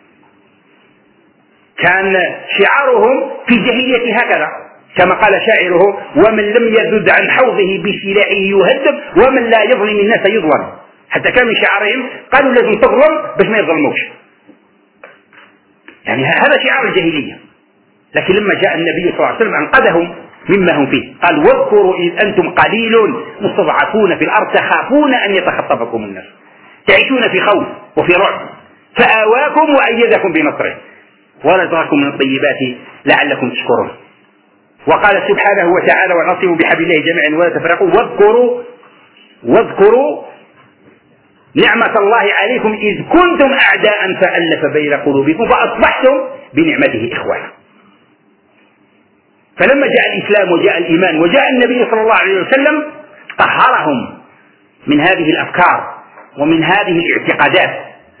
كان شعارهم في الجاهلية، هكذا كما قال شاعره ومن لم يذد عن حوضه بسلاحه يهدم ومن لا يظلم الناس يظلم. حتى كان من شعارهم قالوا لازم تظلم باش ما يظلموش، يعني هذا شعار الجاهلية. لكن لما جاء النبي صلى الله عليه وسلم أنقذهم مما هم فيه، قال واذكروا إذ أنتم قليل مستضعفون في الأرض تخافون أن يتخطفكم الناس، تعيشون في خوف وفي رعب فآواكم وأيدكم بنصره ورزقكم من الطيبات لعلكم تشكرون. وقال سبحانه وتعالى واعتصموا بحبل الله جميعا ولا تفرقوا واذكروا واذكروا نعمة الله عليكم إذ كنتم أعداء فألف بين قلوبكم فأصبحتم بنعمته إخوانا. فلما جاء الإسلام وجاء الإيمان وجاء النبي صلى الله عليه وسلم طهرهم من هذه الأفكار ومن هذه الاعتقادات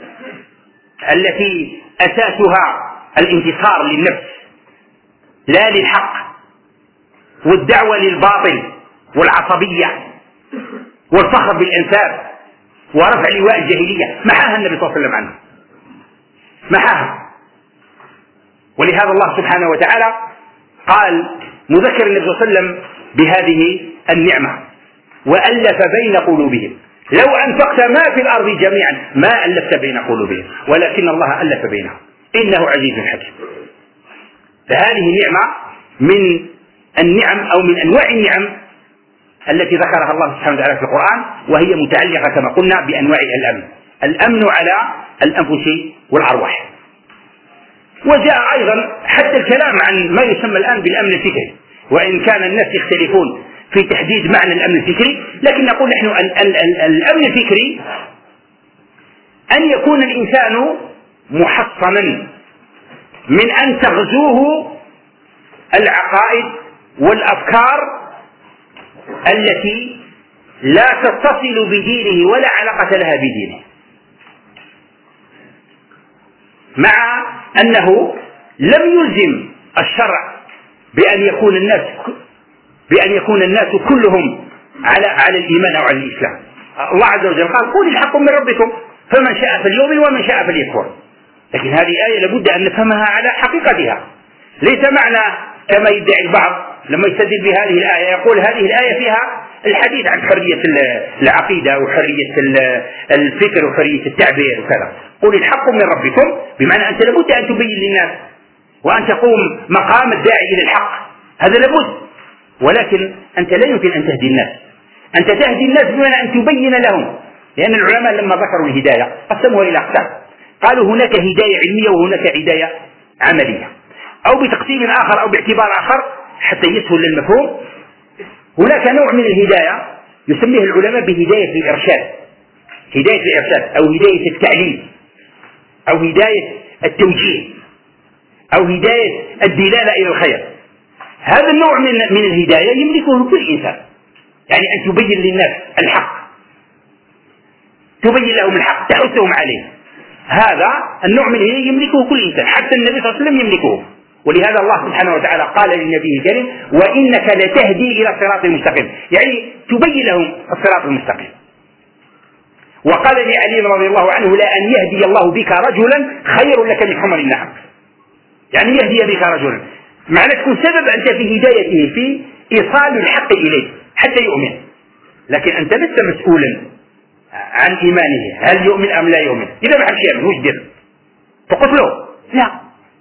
التي أساسها الانتصار للنفس لا للحق والدعوة للباطل والعصبية والفخر بالأنساب ورفع لواء الجاهلية، محاها النبي صلى الله عليه وسلم عنه، محاها. ولهذا الله سبحانه وتعالى قال مذكر النبي صلى الله عليه وسلم بهذه النعمة وألف بين قلوبهم لو أنفقت ما في الأرض جميعا ما ألفت بين قلوبهم ولكن الله ألف بينهم إنه عزيز حكيم. فهذه نعمة من النعم أو من أنواع النعم التي ذكرها الله سبحانه وتعالى في القرآن، وهي متعلقة كما قلنا بأنواع الأمن، الأمن على الأنفس والأرواح. وجاء أيضا حتى الكلام عن ما يسمى الآن بالأمن الفكري، وإن كان الناس يختلفون في تحديد معنى الأمن الفكري، لكن نقول نحن الأمن الفكري أن يكون الإنسان محصنا من أن تغزوه العقائد والأفكار التي لا تتصل بدينه ولا علاقة لها بدينه، مع أنه لم يلزم الشرع بأن يكون الناس بأن يكون الناس كلهم على على الإيمان أو على الإسلام. الله عز وجل قال قل الحق من ربكم فمن شاء فليؤمن ومن شاء فليكفر. لكن هذه آية لابد أن نفهمها على حقيقتها، ليس معنى كما يدعي البعض لما يستدل بهذه الآية يقول هذه الآية فيها الحديث عن حرية العقيدة وحرية الفكر وحرية التعبير وكذا. قل الحق من ربكم بمعنى أنت لابد أن تبين للناس وأن تقوم مقام الداعي إلى الحق، هذا لابد، ولكن أنت لا يمكن أن تهدي الناس، أنت تهدي الناس بمعنى أن تبين لهم. لأن العلماء لما ذكروا الهداية قسموها إلى أقسام، قالوا هناك هداية علمية وهناك هداية عملية، أو بتقسيم آخر أو باعتبار آخر حتى يسهل للمفهوم. هناك نوع من الهداية يسميه العلماء بهداية الإرشاد، هداية الإرشاد أو هداية التعليم أو هداية التوجيه أو هداية الدلالة إلى الخير. هذا النوع من من الهداية يملكه كل إنسان، يعني أن تبين للناس الحق، تبين لهم الحق، تحثهم عليه. هذا النوع من الهداية يملكه كل إنسان، حتى النبي صلى الله عليه وسلم يملكه. ولهذا الله سبحانه وتعالى قال للنبي الكريم: وإنك لتهدي إلى صراط مستقيم، يعني تبين لهم الصراط المستقيم. وقال لعلي رضي الله عنه: لا أن يهدي الله بك رجلا خير لك من حمر النعم، يعني يهدي بك رجلا معنى تكون سبب أنت في هدايته، في إيصال الحق إليه حتى يؤمن. لكن أنت لست مسؤولا عن إيمانه، هل يؤمن أم لا يؤمن. إذا ما حبش يؤمن وش دير؟ تقتله؟ لا،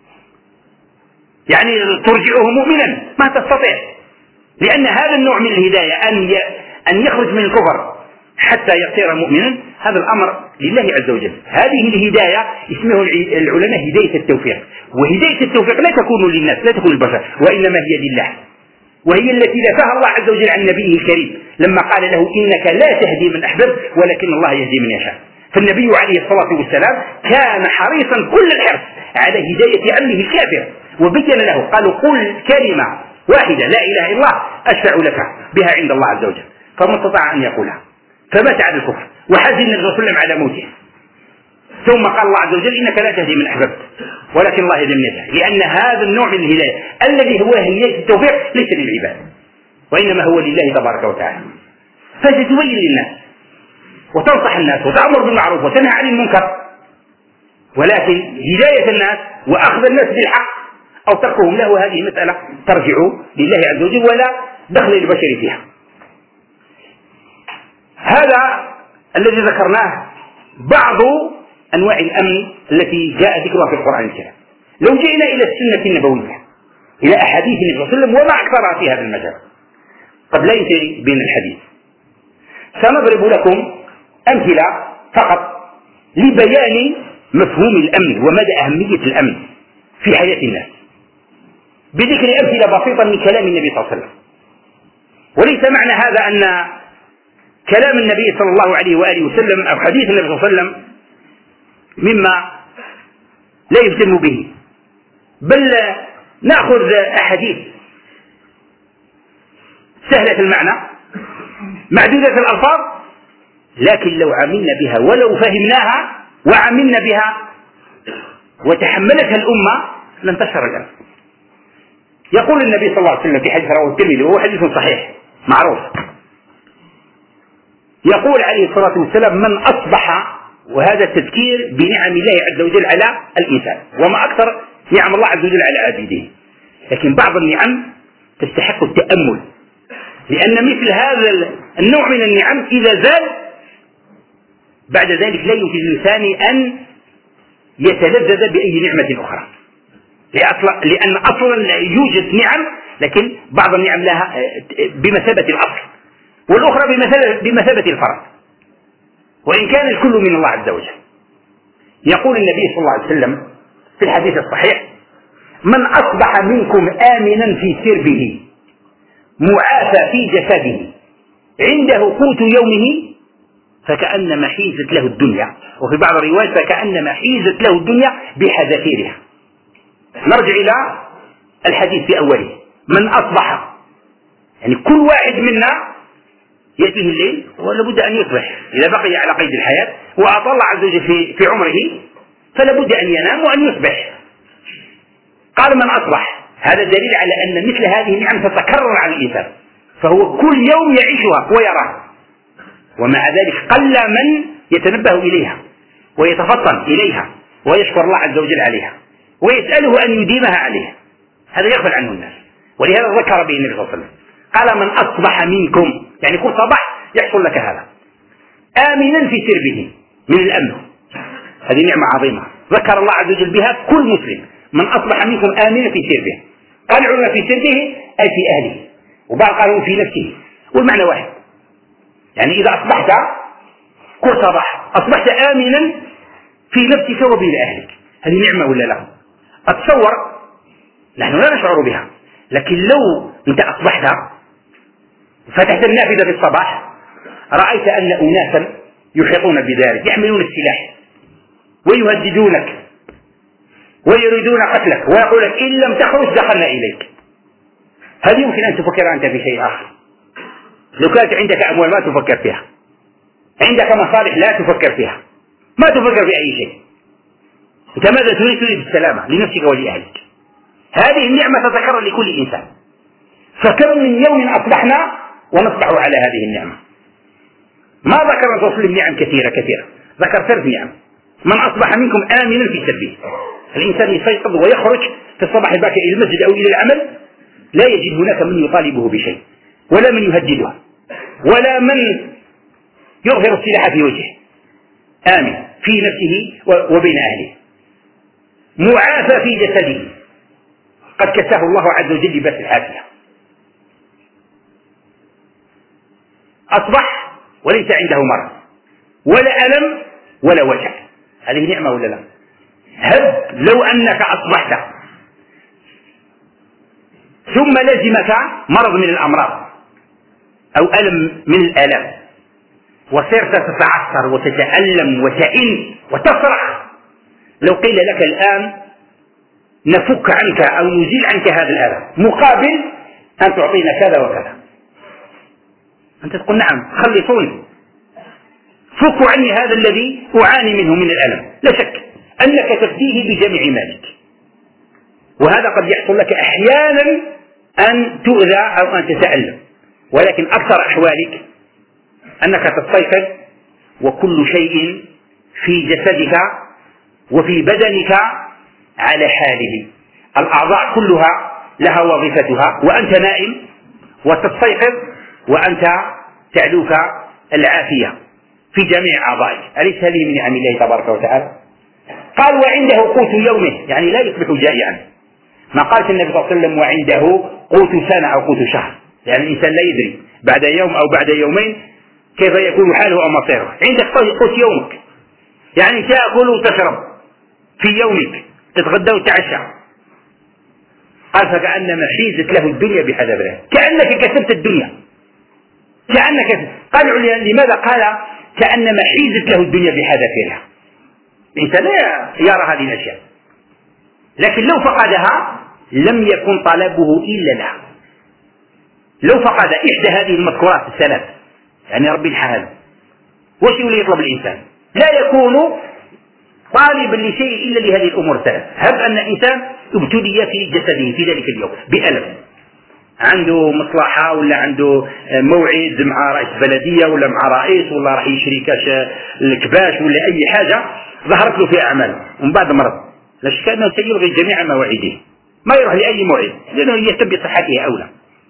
يعني ترجعه مؤمنا ما تستطيع، لأن هذا النوع من الهداية أن أن يخرج من الكفر حتى يصير مؤمنا، هذا الأمر لله عز وجل. هذه الهداية اسمه العلماء هداية التوفيق. وهداية التوفيق لا تكون للناس، لا تكون للبشر، وإنما هي لله، وهي التي نفاها الله عز وجل عن نبيه الكريم لما قال له: إنك لا تهدي من أحببت ولكن الله يهدي من يشاء. فالنبي عليه الصلاة والسلام كان حريصا كل الحرص على هداية عمه الكافر، وبين له قالوا: قل كلمة واحدة لا إله إلا الله أشفع لك بها عند الله عز وجل، فما استطاع أن يقولها فمات على الكفر، وحزن النبي صلى الله عليه وسلم على موته. ثم قال الله عز وجل: إنك لا تهدي من أحببت ولكن الله يهدي من يشاء، لأن هذا النوع من الهداية الذي هو هداية التوفيق ليس للعباد، وإنما هو لله تبارك وتعالى. فتبين للناس وتنصح الناس وتأمر بالمعروف وتنهى عن المنكر، ولكن هداية الناس وأخذ الناس بالحق أو تركهم له هذه مسألة ترجع لله عز وجل ولا دخل للبشر فيها. هذا الذي ذكرناه بعض أنواع الأمن التي جاء ذكرها في القرآن الكريم. لو جئنا إلى السنة النبوية، إلى أحاديث النبي صلى الله عليه وسلم وما أكثرها في هذا المجال قد لا ينتهي بين الحديث، سنضرب لكم أمثلة فقط لبيان مفهوم الأمن ومدى أهمية الأمن في حياة الناس، بذكر أمثلة بسيطة من كلام النبي صلى الله عليه وسلم. وليس معنى هذا أن كلام النبي صلى الله عليه وآله وسلم أو حديث النبي صلى الله عليه وسلم مما لا يهتم به، بل نأخذ أحاديث سهلة المعنى معدودة الألفاظ، لكن لو عملنا بها ولو فهمناها وعملنا بها وتحملتها الأمة لانتشر الأمن. يقول النبي صلى الله عليه وسلم في حديث رواه الترمذي وهو حديث صحيح معروف، يقول عليه الصلاة والسلام: من أصبح، وهذا التذكير بنعم الله عز وجل على الإنسان، وما أكثر نعم الله عز وجل على عبيده، لكن بعض النعم تستحق التأمل، لأن مثل هذا النوع من النعم إذا زال بعد ذلك لا يمكن للإنسان أن يتلذذ بأي نعمة أخرى، لأن أصلا يوجد نعم لكن بعض النعم لها بمثابة الأصل والأخرى بمثابة الفرد، وإن كان الكل من الله عز وجل. يقول النبي صلى الله عليه وسلم في الحديث الصحيح: من أصبح منكم آمنا في سربه معافى في جسده عنده قوت يومه فكأنما حيزت له الدنيا، وفي بعض الروايات فكأنما حيزت له الدنيا بحذافيرها. نرجع إلى الحديث في أوله: من أصبح، يعني كل واحد منا يأتيه الليل ولا بد أن يصبح، إذا بقي على قيد الحياة وأعطى الله عز وجل في, في عمره فلا بد أن ينام وأن يصبح. قال: من أصبح، هذا دليل على أن مثل هذه النعم تتكرر على الإنسان، فهو كل يوم يعيشها ويراها، ومع ذلك قل من يتنبه إليها ويتفطن إليها ويشكر الله عز وجل عليها ويسأله أن يديمها عليه، هذا يغفل عنه الناس. ولهذا ذكر به النبي صلى الله عليه وسلم قال: من أصبح منكم، يعني كل صباح يحصل لك هذا، آمنا في سربه من الأمن، هذه نعمة عظيمة ذكر الله عز وجل بها كل مسلم. من أصبح منكم آمنا في سربه، قال العلماء في سربه أي في أهله، وبعض قالوا في نفسه، والمعنى واحد، يعني إذا أصبحت كل صباح أصبحت آمنا في نفسك وبين أهلك، هذه نعمة ولا لا؟ أتصور نحن لا نشعر بها، لكن لو أنت أصبحت فتحت النافذة في الصباح رأيت أن أناسا يحيطون بذلك يحملون السلاح ويهددونك ويريدون قتلك، ويقول لك إن لم تخرج دخلنا إليك. هل يمكن أن تفكر أنت في شيء آخر؟ لو كانت عندك أموال ما تفكر فيها، عندك مصالح لا تفكر فيها، ما تفكر في أي شيء. أنت ماذا تريد؟ تريد السلامة لنفسك ولأهلك. هذه النعمة تتكرر لكل إنسان، فكم من يوم أصبحنا ونصبح على هذه النعمة. ما ذكر الرسول النعم كثيرة كثيرة، ذكر ثلاث نعم: من أصبح منكم آمنا في سبيله. الإنسان يستيقظ ويخرج في الصباح الباكر إلى المسجد أو إلى العمل، لا يجد هناك من يطالبه بشيء، ولا من يهدده، ولا من يظهر السلاح في وجهه، آمن في نفسه وبين أهله، معافى في جسده، قد كساه الله عز وجل لباس العافية. أصبح وليس عنده مرض ولا ألم ولا وجع. هذه نعمة ولا لا؟ هب لو أنك أصبحت ثم لزمك مرض من الأمراض أو ألم من الآلام، وصرت تتعثر وتتألم وتئن وتصرخ، لو قيل لك الآن نفك عنك أو نزيل عنك هذا الألم مقابل أن تعطينا كذا وكذا، أنت تقول نعم خلصوني، فكوا عني هذا الذي أعاني منه من الألم. لا شك أنك تفديه بجميع مالك، وهذا قد يحصل لك أحيانا أن تؤذى أو أن تتألم، ولكن أكثر أحوالك أنك تستيقظ وكل شيء في جسدك وفي بدنك على حاله، الأعضاء كلها لها وظيفتها، وأنت نائم وتستيقظ وأنت تعلوك العافية في جميع أعضائك. أليس هذه من نعم الله تبارك وتعالى؟ قال وعنده قوت يومه، يعني لا يصبح جائعا. ما قالت النبي صلى الله عليه وسلم وعنده قوت سنة أو قوت شهر، يعني الإنسان لا يدري بعد يوم أو بعد يومين كيف يكون حاله أو مصيره. عندك قوت يومك، يعني تأكل وتشرب في يومك، تتغدى وتعشى. قال فكأنما حيزت له الدنيا بحذافيرها، كأنك كسبت الدنيا، كأنك. قالوا لماذا؟ قال كأنما حيزت له الدنيا بحذافيرها. الإنسان لا يرى هذه الأشياء، لكن لو فقدها لم يكن طلبه إلا لها. لو فقد إحدى هذه المذكورات الثلاث، يعني ربي الحال، وش يولي يطلب الإنسان؟ لا يكون طالبا لشيء إلا لهذه الأمور الثلاث. هب أن إنسان ابتلي في جسده في ذلك اليوم بألم، عنده مصلحة ولا عنده موعد مع رئيس بلدية ولا مع رئيس ولا راح يشري كاش الكباش ولا أي حاجة ظهرت له في أعمال ومن بعد مرض، لا شك أنه سيلغي جميع مواعيده، ما يروح لأي موعد لأنه يهتم بصحته أولى.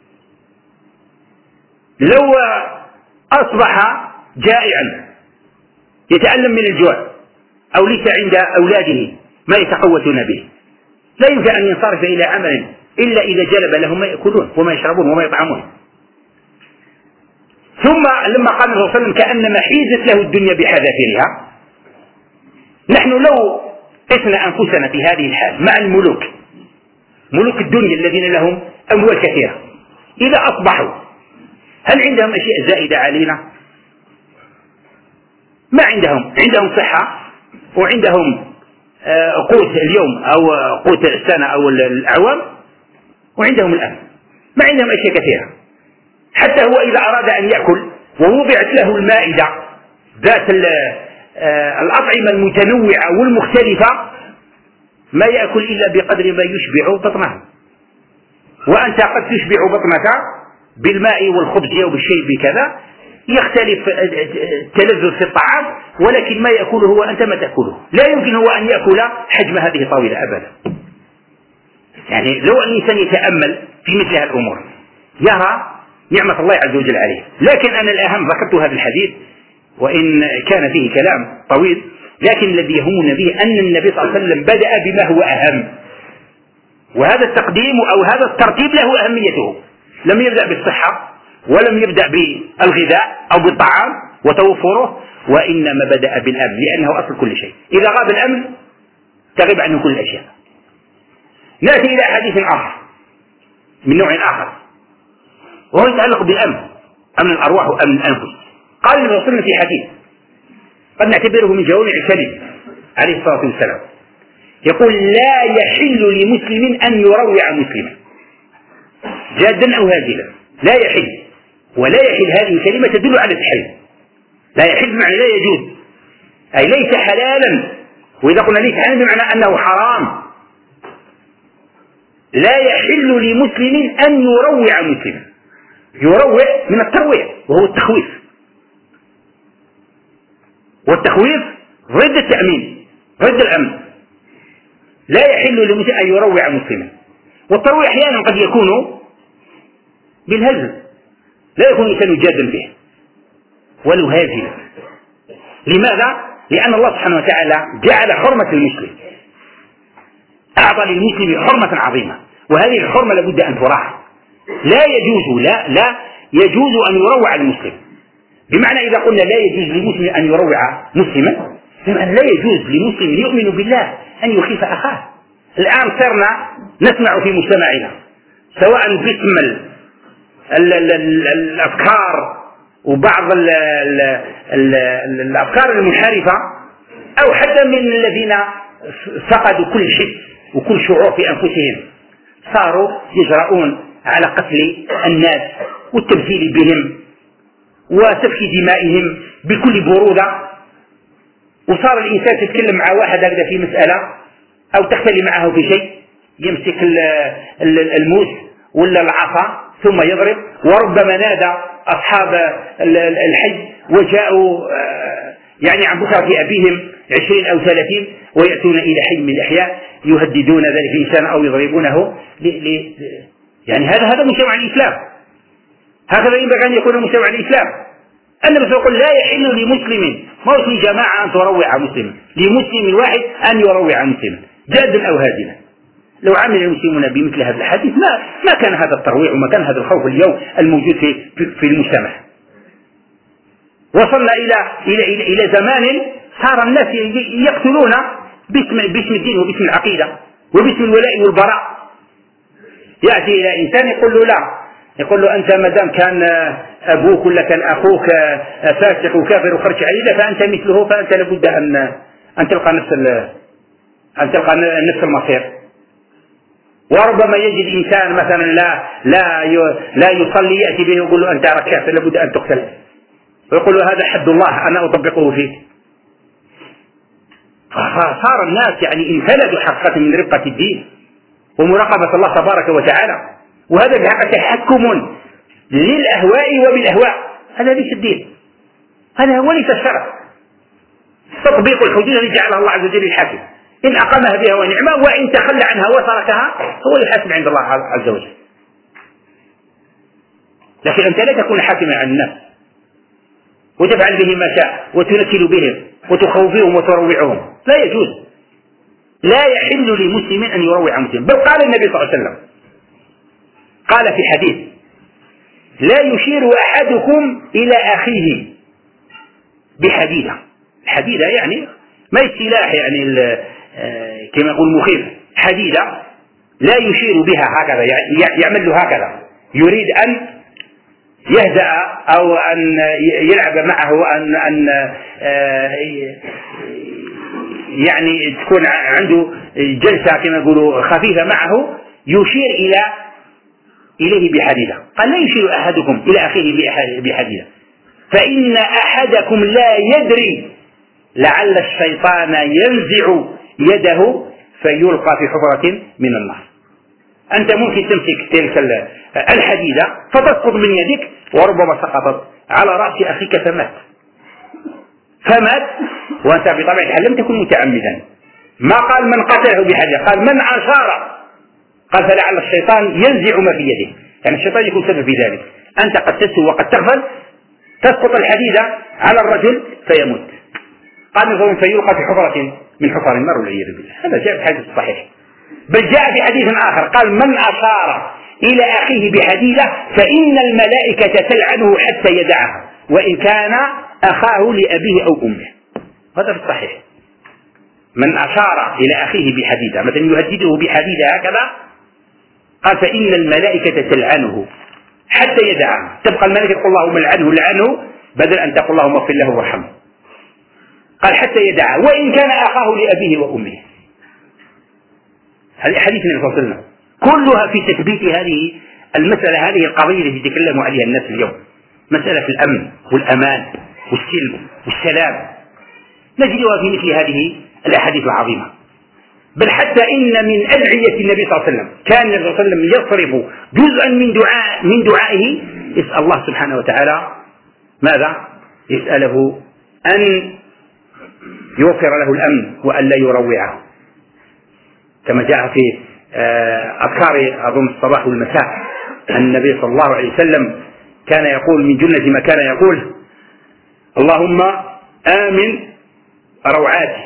لو أصبح جائعا يتألم من الجوع أو ليس عند أولاده ما يتقوتون به، لا يمكن أن ينصرف إلى عمل إلا إذا جلب لهم ما يأكلون وما يشربون وما يطعمون. ثم لما قال الرسول صلى الله عليه وسلم كأنما حيزت له الدنيا بحذافيرها، نحن لو قسنا أنفسنا في هذه الحال مع الملوك، ملوك الدنيا الذين لهم أموال كثيرة، إذا أصبحوا هل عندهم أشياء زائدة علينا؟ ما عندهم. عندهم صحة وعندهم قوت اليوم أو قوت السنة أو الأعوام، وعندهم الأمن، ما عندهم أشياء كثيرة. حتى هو إذا أراد أن يأكل ووضعت له المائدة ذات الأطعمة المتنوعة والمختلفة ما يأكل إلا بقدر ما يشبع بطنه، وأنت قد تشبع بطنك بالماء والخبز أو بالشيء بكذا، يختلف التلذذ في الطعام، ولكن ما يأكله هو أنت ما تأكله. لا يمكن هو أن يأكل حجم هذه الطاولة أبدا. يعني لو أن الإنسان يتأمل في مثل هذه الأمور يرى نعمة الله عز وجل عليه. لكن أنا الأهم ذكرت هذا الحديث وإن كان فيه كلام طويل، لكن الذي يهمنا به أن النبي صلى الله عليه وسلم بدأ بما هو أهم، وهذا التقديم أو هذا الترتيب له أهميته. لم يبدأ بالصحة ولم يبدأ بالغذاء أو بالطعام وتوفره، وإنما بدأ بالأمن، لأنه أصل كل شيء. إذا غاب الأمن تغيب عنه كل الأشياء. نأتي إلى حديث آخر من نوع آخر وهو يتعلق بالأمن، أمن الأرواح وأمن الأنفس. قال الرسول في حديث قد نعتبره من جوامع الكلم عليه الصلاة والسلام، يقول لا يحل لمسلم أن يروع مسلما جادا أو هازلا، لا يحل. ولا يحل هذه الكلمة تدل على التحريم. لا يحل بمعنى لا يجوز، أي ليس حلالا، وإذا قلنا ليس حلالا بمعنى أنه حرام. لا يحل لمسلم أن يروع مسلما. يروع من الترويع وهو التخويف، والتخويف ضد التأمين ضد الأمن. لا يحل لمسلم أن يروع مسلما. والترويع أحيانا قد يكون بالهزل، لا يكون الإنسان جادا به ولو هازلا. لماذا؟ لأن الله سبحانه وتعالى جعل حرمة المسلم، أعطى للمسلم حرمة عظيمة، وهذه الحرمة لابد أن تراعى. لا يجوز لا لا يجوز أن يروع المسلم. بمعنى إذا قلنا لا يجوز لمسلم أن يروع مسلما، بمعنى لا يجوز لمسلم يؤمن بالله أن يخيف أخاه. الآن صرنا نسمع في مجتمعنا سواء باسم ال ال ال ال الأفكار وبعض ال ال ال الأفكار المنحرفة، أو حتى من الذين فقدوا كل حس وكل شعور في أنفسهم، صاروا يجرؤون على قتل الناس والتمثيل بهم وسفك دمائهم بكل برودة. وصار الإنسان تتكلم مع واحد هكذا في مسألة أو تختلي معه في شيء، يمسك الموس ولا العصا ثم يضرب. وربما نادى أصحاب الحي وجاءوا يعني عن بكرة أبيهم عشرين أو ثلاثين ويأتون إلى حي من الأحياء يهددون ذلك الإنسان أو يضربونه ل... ل... يعني هذا هذا مجتمع الإسلام، هكذا ينبغي أن يكون مجتمع الإسلام. النبي يقول لا يحل لمسلم، ما هو جماعة أن تروع مسلما، لمسلم واحد أن يروع مسلما جادا أو هازلا. لو عمل المسلمون بمثل هذا الحديث ما ما كان هذا الترويع وما كان هذا الخوف اليوم الموجود في في المجتمع. وصلنا إلى إلى إلى, إلى زمان صار الناس يقتلون باسم باسم الدين وباسم العقيدة وباسم الولاء والبراء. يأتي إلى إنسان يقول له لا، يقول له أنت ما دام كان أبوك ولا كان أخوك فاسق وكافر وخرج عليه فأنت مثله، فأنت لابد أن أن تلقى نفس أن تلقى نفس المصير. وربما يجد إنسان مثلا لا لا لا يصلي، يأتي به يقول له أنت كافر لابد أن تقتل، ويقول له هذا حد الله أنا أطبقه فيك. فصار الناس يعني انفلتوا حقيقة من رقة الدين ومراقبة الله تبارك وتعالى، وهذا بحق تحكم للأهواء وبالأهواء. هذا ليس الدين، هذا هو ليس الشرع. تطبيق الحدود التي جعلها الله عز وجل الحاكم، إن أقامها بها ونعمة، وإن تخلى عنها وتركها هو يحاسب عند الله عز وجل. لكن أنت لا تكون حاكما على الناس وتفعل بهم ما شاء وتنكل بهم وتخوفهم وتروعهم، لا يجوز. لا يحل لمسلم أن يروع مسلم. بل قال النبي صلى الله عليه وسلم، قال في حديث لا يشير أحدكم إلى أخيه بحديدة. الحديدة يعني ما السلاح يعني كما يقول مخيف، حديدة لا يشير بها هكذا، يعمل له هكذا، يريد أن يهدأ أو أن يلعب معه، أن أن يعني تكون عنده جلسة كما يقولوا خفيفة معه، يشير إلى إليه بحديدة. قال لا يشير أحدكم إلى أخيه بحديدة، فإن أحدكم لا يدري لعل الشيطان ينزع يده فيلقى في حفرة من النار. أنت ممكن تمسك تلك الحديدة فتسقط من يدك وربما سقطت على رأس أخيك فمات فمات وأنت بطبيعة الحال لم تكن متعمدا. ما قال من قتله بحديدة، قال من أشار، قال فلعل الشيطان ينزع ما في يده، يعني الشيطان يكون سبب في ذلك. أنت قد تسهو وقد تغفل، تسقط الحديدة على الرجل فيموت. قال مثلا فيلقى في حفرة من حفر النار والعياذ بالله. هذا جاء في الحديث الصحيح. بل جاء في حديث آخر قال من أشار إلى أخيه بحديدة فإن الملائكة تلعنه حتى يدعها وإن كان أخاه لأبيه أو أمه. هذا في الصحيح. من أشار إلى أخيه بحديدة، مثلا يهدده بحديدة هكذا، قال فإن الملائكة تلعنه حتى يدعها. تبقى الملائكة تقول اللهم لعنه لعنه بدل أن تقول اللهم اغفر له وارحمه. قال حتى يدعها وإن كان أخاه لأبيه وأمه. هذه حديث النبي صلى الله عليه وسلم كلها في تثبيت هذه المسألة، هذه القضية التي يتكلم عليها الناس اليوم، مسألة الأمن والأمان والسلم والسلام، نجدها في مثل هذه الأحاديث العظيمة. بل حتى إن من أدعية النبي صلى الله عليه وسلم كان النبي صلى الله عليه وسلم يصرف جزءا من دعاء من دعائه يسأل الله سبحانه وتعالى ماذا؟ يسأله أن يوفر له الأمن وأن لا يروعه، كما جاء في أذكار أظن الصباح والمساء النبي صلى الله عليه وسلم كان يقول من جملة ما كان يقول: اللهم آمن روعاتي،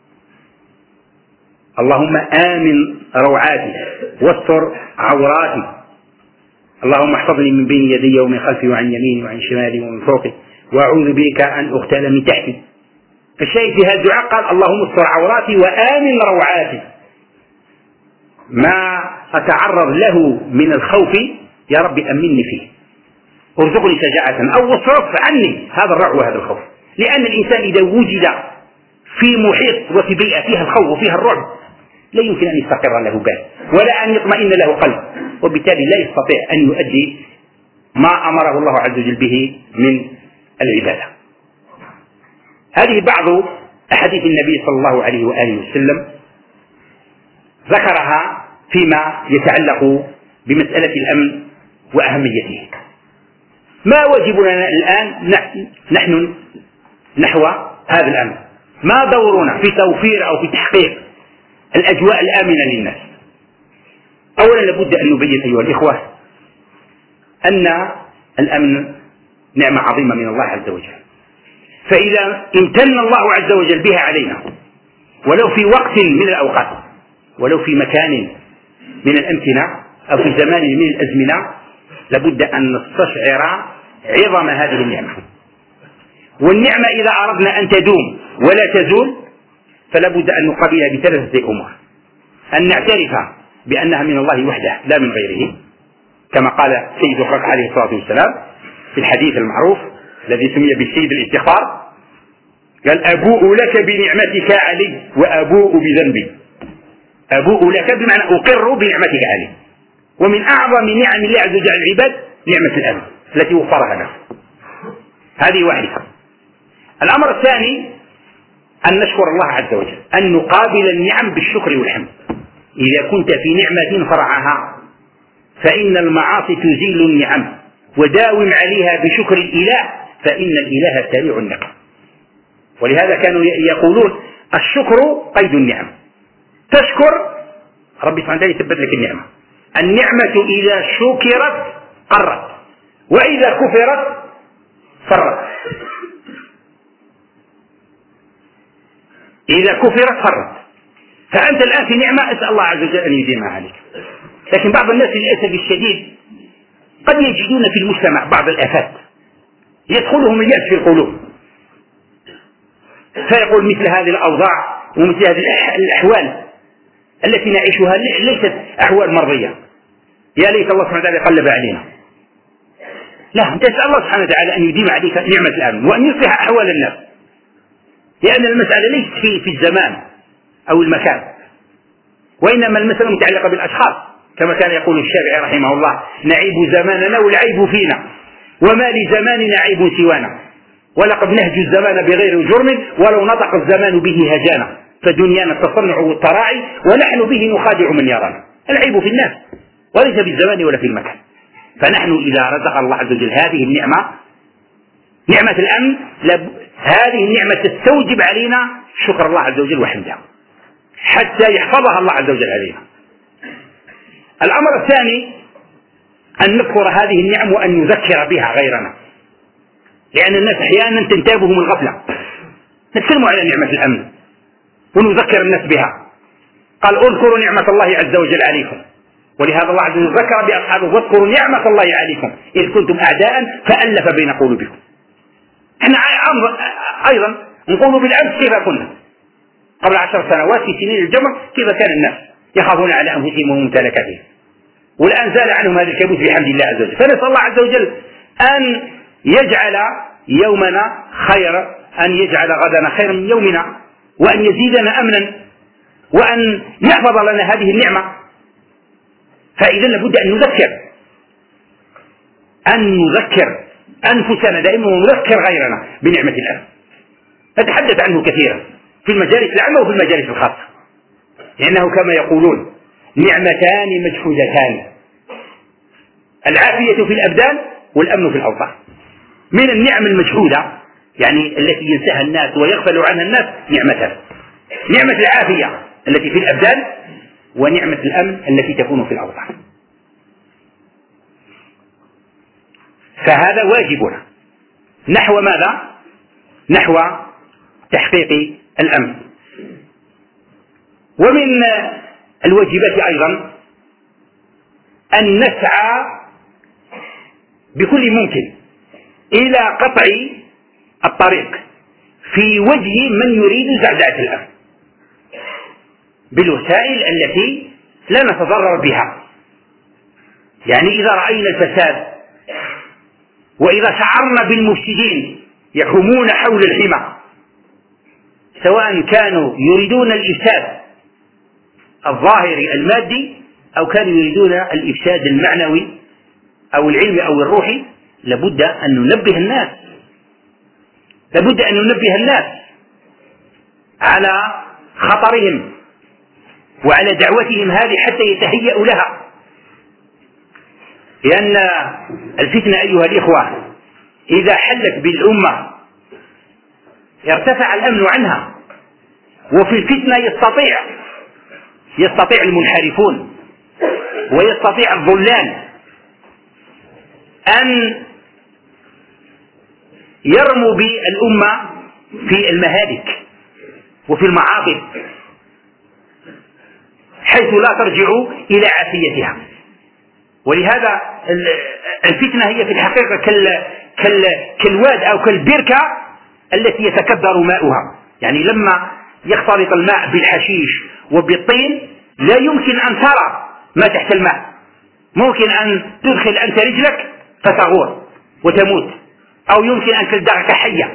اللهم آمن روعاتي واستر عوراتي، اللهم احفظني من بين يدي ومن خلفي وعن يميني وعن شمالي ومن فوقي وأعوذ بك أن أغتال من تحتي. فالشيء في هذا الدعاء قال: اللهم استر عوراتي وآمن روعاتي، ما أتعرض له من الخوف يا رب أمنني فيه، ارزقني شجاعة أو اصرف عني هذا الرعب وهذا الخوف. لأن الإنسان إذا وجد في محيط وفي بيئة فيها الخوف وفيها الرعب لا يمكن أن يستقر له بال ولا أن يطمئن له قلب، وبالتالي لا يستطيع أن يؤدي ما أمره الله عز وجل به من العبادة. هذه بعض أحاديث النبي صلى الله عليه وآله وسلم ذكرها فيما يتعلق بمسألة الأمن وأهميته. ما واجبنا الآن نحن نحو هذا الأمن؟ ما دورنا في توفير أو في تحقيق الأجواء الآمنة للناس؟ أولا لابد أن نبين أيها الإخوة أن الأمن نعمة عظيمة من الله عز وجل، فإذا امتن الله عز وجل بها علينا ولو في وقت من الأوقات ولو في مكان من الأمكنة أو في زمان من الأزمنة لابد أن نستشعر عظم هذه النعمة. والنعمة إذا أردنا أن تدوم ولا تزول فلا بد أن نقابلها بثلاثة أمور: أن نعترف بأنها من الله وحده لا من غيره، كما قال سيد الخلق عليه الصلاة والسلام في الحديث المعروف الذي سمي بالسيد الاستغفار، قال: أبوء لك بنعمتك علي وأبوء بذنبي. أبوء لك بمعنى أقر بنعمتك علي، ومن أعظم نعم الله عز وجل على العباد نعمة الأمن التي وفرها له، هذه واحدة. الأمر الثاني أن نشكر الله عز وجل، أن نقابل النعم بالشكر والحمد. إذا كنت في نعمة فرعها فإن المعاصي تزيل النعم، وداوم عليها بشكر الإله فإن الإله سريع النقم. ولهذا كانوا يقولون الشكر قيد النعم، تشكر ربي سبحانه وتعالى يثبت لك النعمة. النعمة إذا شكرت قرت وإذا كفرت فرت. إذا كفرت فرت. فأنت الآن في نعمة أسأل الله عز وجل أن يديمها عليك. لكن بعض الناس للأسف الشديد قد يجدون في المجتمع بعض الآفات يدخلهم اليأس في القلوب، فيقول مثل هذه الأوضاع ومثل هذه الأحوال التي نعيشها ليست أحوال مرضية، يا ليت الله سبحانه وتعالى يقلب علينا. لا، أنت تسأل الله سبحانه وتعالى أن يديم عليك نعمة الأمن وأن يصلح أحوال الناس، لأن المسألة ليست في, في الزمان أو المكان، وإنما المسألة متعلقة بالأشخاص، كما كان يقول الشافعي رحمه الله: نعيب زماننا والعيب فينا، وما لزماننا عيب سوانا، ولقد نهج الزمان بغير جرم ولو نطق الزمان به هجانا، فدنيانا التصنع والتراعي ونحن به نخادع من يرانا. العيب في الناس وليس في الزمان ولا في المكان. فنحن إذا رزق الله عز وجل هذه النعمة، نعمة الأمن، هذه النعمة تستوجب علينا شكر الله عز وجل وحمده حتى يحفظها الله عز وجل علينا. الأمر الثاني أن نذكر هذه النعم وأن نذكر بها غيرنا، لأن الناس أحيانا تنتابهم الغفلة. نتكلم على نعمة الأمن ونذكر الناس بها. قال: اذكروا نعمة الله عز وجل عليكم، ولهذا الله عز وجل ذكر بأصحابه: واذكروا نعمة الله عليكم إذ كنتم أعداء فألف بين قلوبكم. احنا أيضا نقول بالأمس كيف كنا قبل عشر سنوات في سنين الجمر، كيف كان الناس يخافون على أنفسهم وممتلكاتهم، والآن زال عنهم هذا الكابوس بحمد الله عز وجل. فنسأل الله عز وجل أن يجعل يومنا خير، أن يجعل غدنا خيرا من يومنا، وأن يزيدنا أمنا، وأن يحفظ لنا هذه النعمة. فإذا لابد أن نذكر أن نذكر أنفسنا دائما ونذكر غيرنا بنعمة الأمن. نتحدث عنه كثيرا في المجالس العامة وفي المجالس الخاصة، لأنه كما يقولون نعمتان مجحودتان، العافية في الأبدان والأمن في الأوطان. من النعم المجحودة يعني التي ينساها الناس ويغفل عنها الناس نعمتان: نعمة العافية التي في الأبدان، ونعمة الأمن التي تكون في الأوطان. فهذا واجبنا نحو ماذا؟ نحو تحقيق الأمن. ومن الواجبات أيضا أن نسعى بكل ممكن إلى قطع الطريق في وجه من يريد زعزعة الأمن بالوسائل التي لا نتضرر بها. يعني إذا رأينا الفساد وإذا شعرنا بالمفسدين يحومون حول الحمى، سواء كانوا يريدون الإفساد الظاهري المادي أو كانوا يريدون الإفساد المعنوي أو العلمي أو الروحي، لابد أن ننبه الناس لابد أن ننبه الناس على خطرهم وعلى دعوتهم هذه حتى يتهيأوا لها. لأن الفتنة أيها الإخوة إذا حلت بالأمة ارتفع الأمن عنها. وفي الفتنة يستطيع يستطيع المنحرفون ويستطيع الضلال أن يرموا بالأمة في المهالك وفي المعاطف حيث لا ترجع إلى عافيتها. ولهذا الفتنة هي في الحقيقة كالواد أو كالبركة التي يتكدر ماؤها. يعني لما يختلط الماء بالحشيش وبالطين لا يمكن أن ترى ما تحت الماء، ممكن أن تدخل أنت رجلك فتغور وتموت، أو يمكن أن تلدغك حية.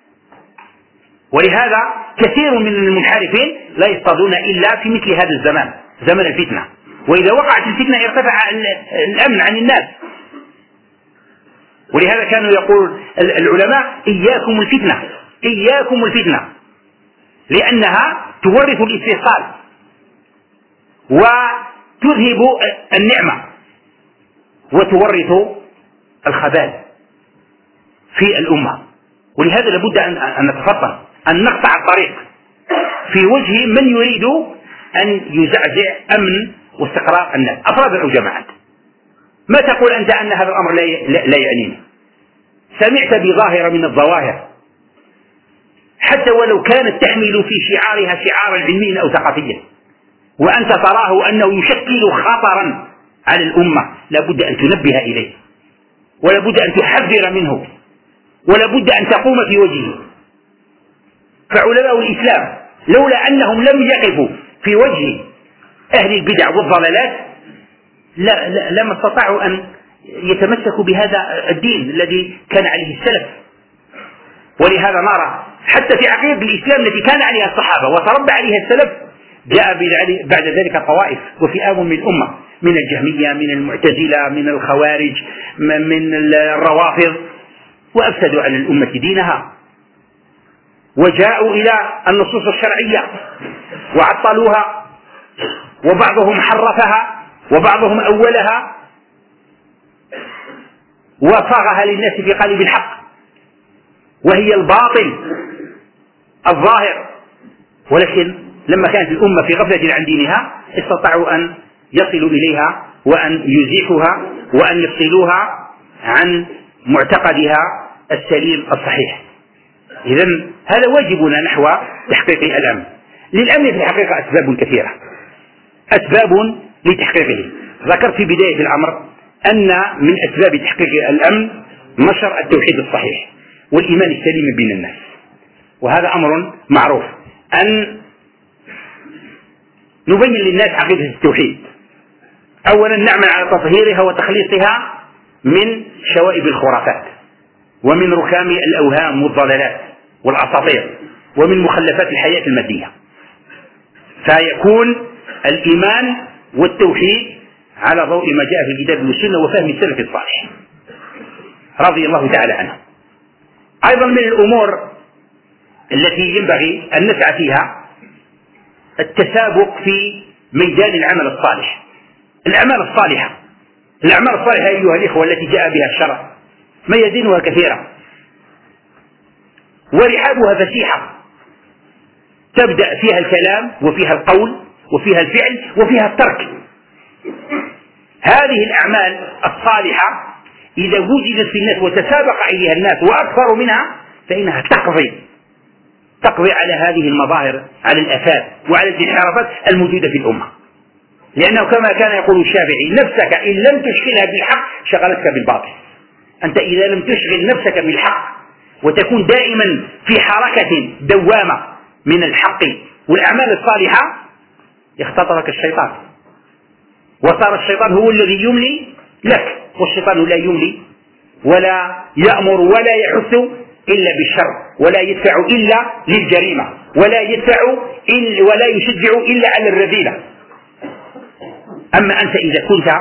ولهذا كثير من المنحرفين لا يصطادون إلا في مثل هذا الزمان، زمن الفتنة. وإذا وقعت الفتنة ارتفع الأمن عن الناس. ولهذا كانوا يقول العلماء: إياكم الفتنة إياكم الفتنة، لأنها تورث الاستثقال وتذهب النعمة وتورث الخبال في الأمة. ولهذا لابد أن نتفطن أن نقطع الطريق في وجه من يريد أن يزعزع أمن واستقرار الناس، أفراد أو جماعات. ما تقول أنت أن هذا الأمر لا يعنيني؟ سمعت بظاهرة من الظواهر حتى ولو كانت تحمل في شعارها شعارا علميا أو ثقافيا، وأنت تراه أنه يشكل خطرا على الأمة، لابد أن تنبه إليه، ولابد أن تحذر منه، ولابد أن تقوم في وجهه. فعلماء الإسلام لولا أنهم لم يقفوا في وجه أهل البدع والضلالات لا لا لما استطاعوا أن يتمسكوا بهذا الدين الذي كان عليه السلف. ولهذا نرى حتى في عقيدة الإسلام التي كان عليها الصحابة وتربى عليها السلف، جاء بعد ذلك طوائف وفئام من الأمة، من الجهمية، من المعتزلة، من الخوارج، من الروافض، وأفسدوا على الأمة دينها، وجاءوا إلى النصوص الشرعية وعطلوها، وبعضهم حرفها وبعضهم أولها وصاغها للناس في قالب الحق وهي الباطل الظاهر. ولكن لما كانت الأمة في غفلة عن دينها استطاعوا أن يصلوا إليها وأن يزيحوها وأن يفصلوها عن معتقدها السليم الصحيح. إذن هذا واجبنا نحو تحقيق الأمن. للأمن في الحقيقة أسباب كثيرة، أسباب لتحقيقه. ذكرت في بداية الأمر أن من أسباب تحقيق الأمن نشر التوحيد الصحيح والإيمان السليم بين الناس، وهذا أمر معروف، أن نبين للناس عقيدة التوحيد. أولا نعمل على تطهيرها وتخليصها من شوائب الخرافات ومن ركام الأوهام والضلالات والأساطير ومن مخلفات الحياة المادية. فيكون الإيمان والتوحيد على ضوء ما جاء في الكتاب والسنة وفهم السلف الصالح رضي الله تعالى عنه. أيضا من الأمور التي ينبغي أن نسعى فيها التسابق في ميدان العمل الصالح. الأعمال الصالحة الأعمال الصالحة أيها الإخوة التي جاء بها الشرع ميادينها كثيرة ورحابها فسيحة، تبدأ فيها الكلام وفيها القول وفيها الفعل وفيها الترك. هذه الأعمال الصالحة إذا وجدت في الناس وتسابق إليها الناس وأكثر منها فإنها تقضي تقضي على هذه المظاهر، على الآفات وعلى الانحرافات الموجودة في الأمة. لأنه كما كان يقول الشافعي: نفسك إن لم تشغلها بالحق شغلتك بالباطل. أنت إذا لم تشغل نفسك بالحق وتكون دائما في حركة دوامة من الحق والأعمال الصالحة يختطفك الشيطان، وصار الشيطان هو الذي يملي لك، والشيطان لا يملي ولا يأمر ولا يحث إلا بالشر، ولا يدفع إلا للجريمة، ولا يدفع إلا ولا يشجع إلا على الرذيلة. أما أنت إذا كنت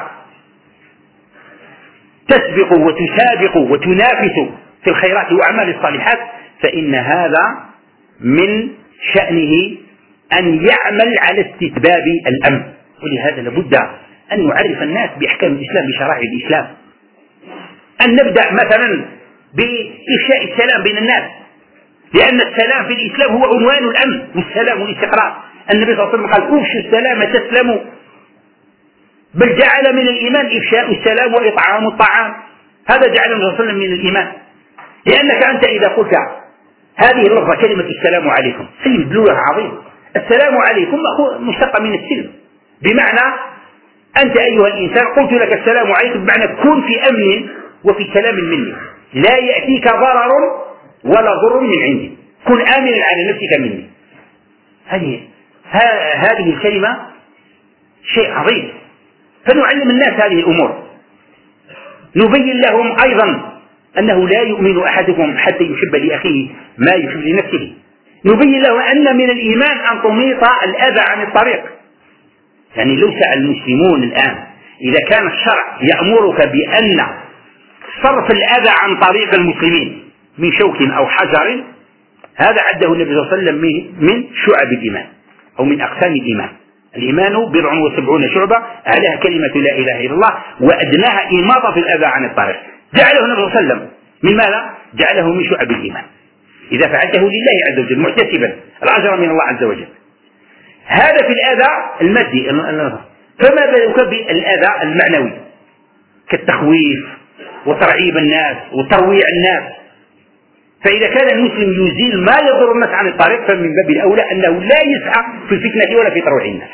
تسبق وتسابق وتنافس في الخيرات وأعمال الصالحات فإن هذا من شأنه أن يعمل على استتباب الأمن. ولهذا لابد أن يعرف الناس بأحكام الإسلام، بشرائع الإسلام. أن نبدأ مثلا بإفشاء السلام بين الناس، لأن السلام في الإسلام هو عنوان الأمن والسلام والاستقرار. النبي صلى الله عليه وسلم قال: افشوا السلام تسلموا. بل جعل من الإيمان إفشاء السلام وإطعام الطعام، هذا جعل النبي صلى الله عليه وسلم من الإيمان. لأنك أنت إذا قلت هذه اللفظة كلمة السلام عليكم سلم بلغة عظيم. السلام عليكم مشتقة من السلم، بمعنى أنت أيها الإنسان قلت لك السلام عليكم، بمعنى كن في أمن وفي سلام مني، لا يأتيك ضرر ولا ضر من عندي، كن آمنا على نفسك مني. هذه هذه الكلمة شيء عظيم، فنعلم الناس هذه الأمور. نبين لهم أيضا أنه لا يؤمن أحدكم حتى يحب لأخيه ما يحب لنفسه. نبين لهم أن من الإيمان أن تميط الأذى عن الطريق. يعني لو سأل المسلمون الآن إذا كان الشرع يأمرك بأن صرف الأذى عن طريق المسلمين من شوك أو حجر، هذا عده النبي صلى الله عليه وسلم من شعب الإيمان أو من أقسام الإيمان. الإيمان بضع وسبعون شعبة، أعلاها كلمة لا إله إلا الله، وأدناها إماطة الأذى عن الطريق. جعله النبي صلى الله عليه وسلم من ماذا؟ جعله من شعب الإيمان. إذا فعلته لله عز وجل محتسبا الأجر من الله عز وجل. هذا في الأذى المادي، فما بالك بالأذى المعنوي كالتخويف وترعيب الناس وترويع الناس. فإذا كان المسلم يزيل ما يضر الناس عن الطريق فمن باب الأولى أنه لا يسعى في الفتنة ولا في ترويع الناس.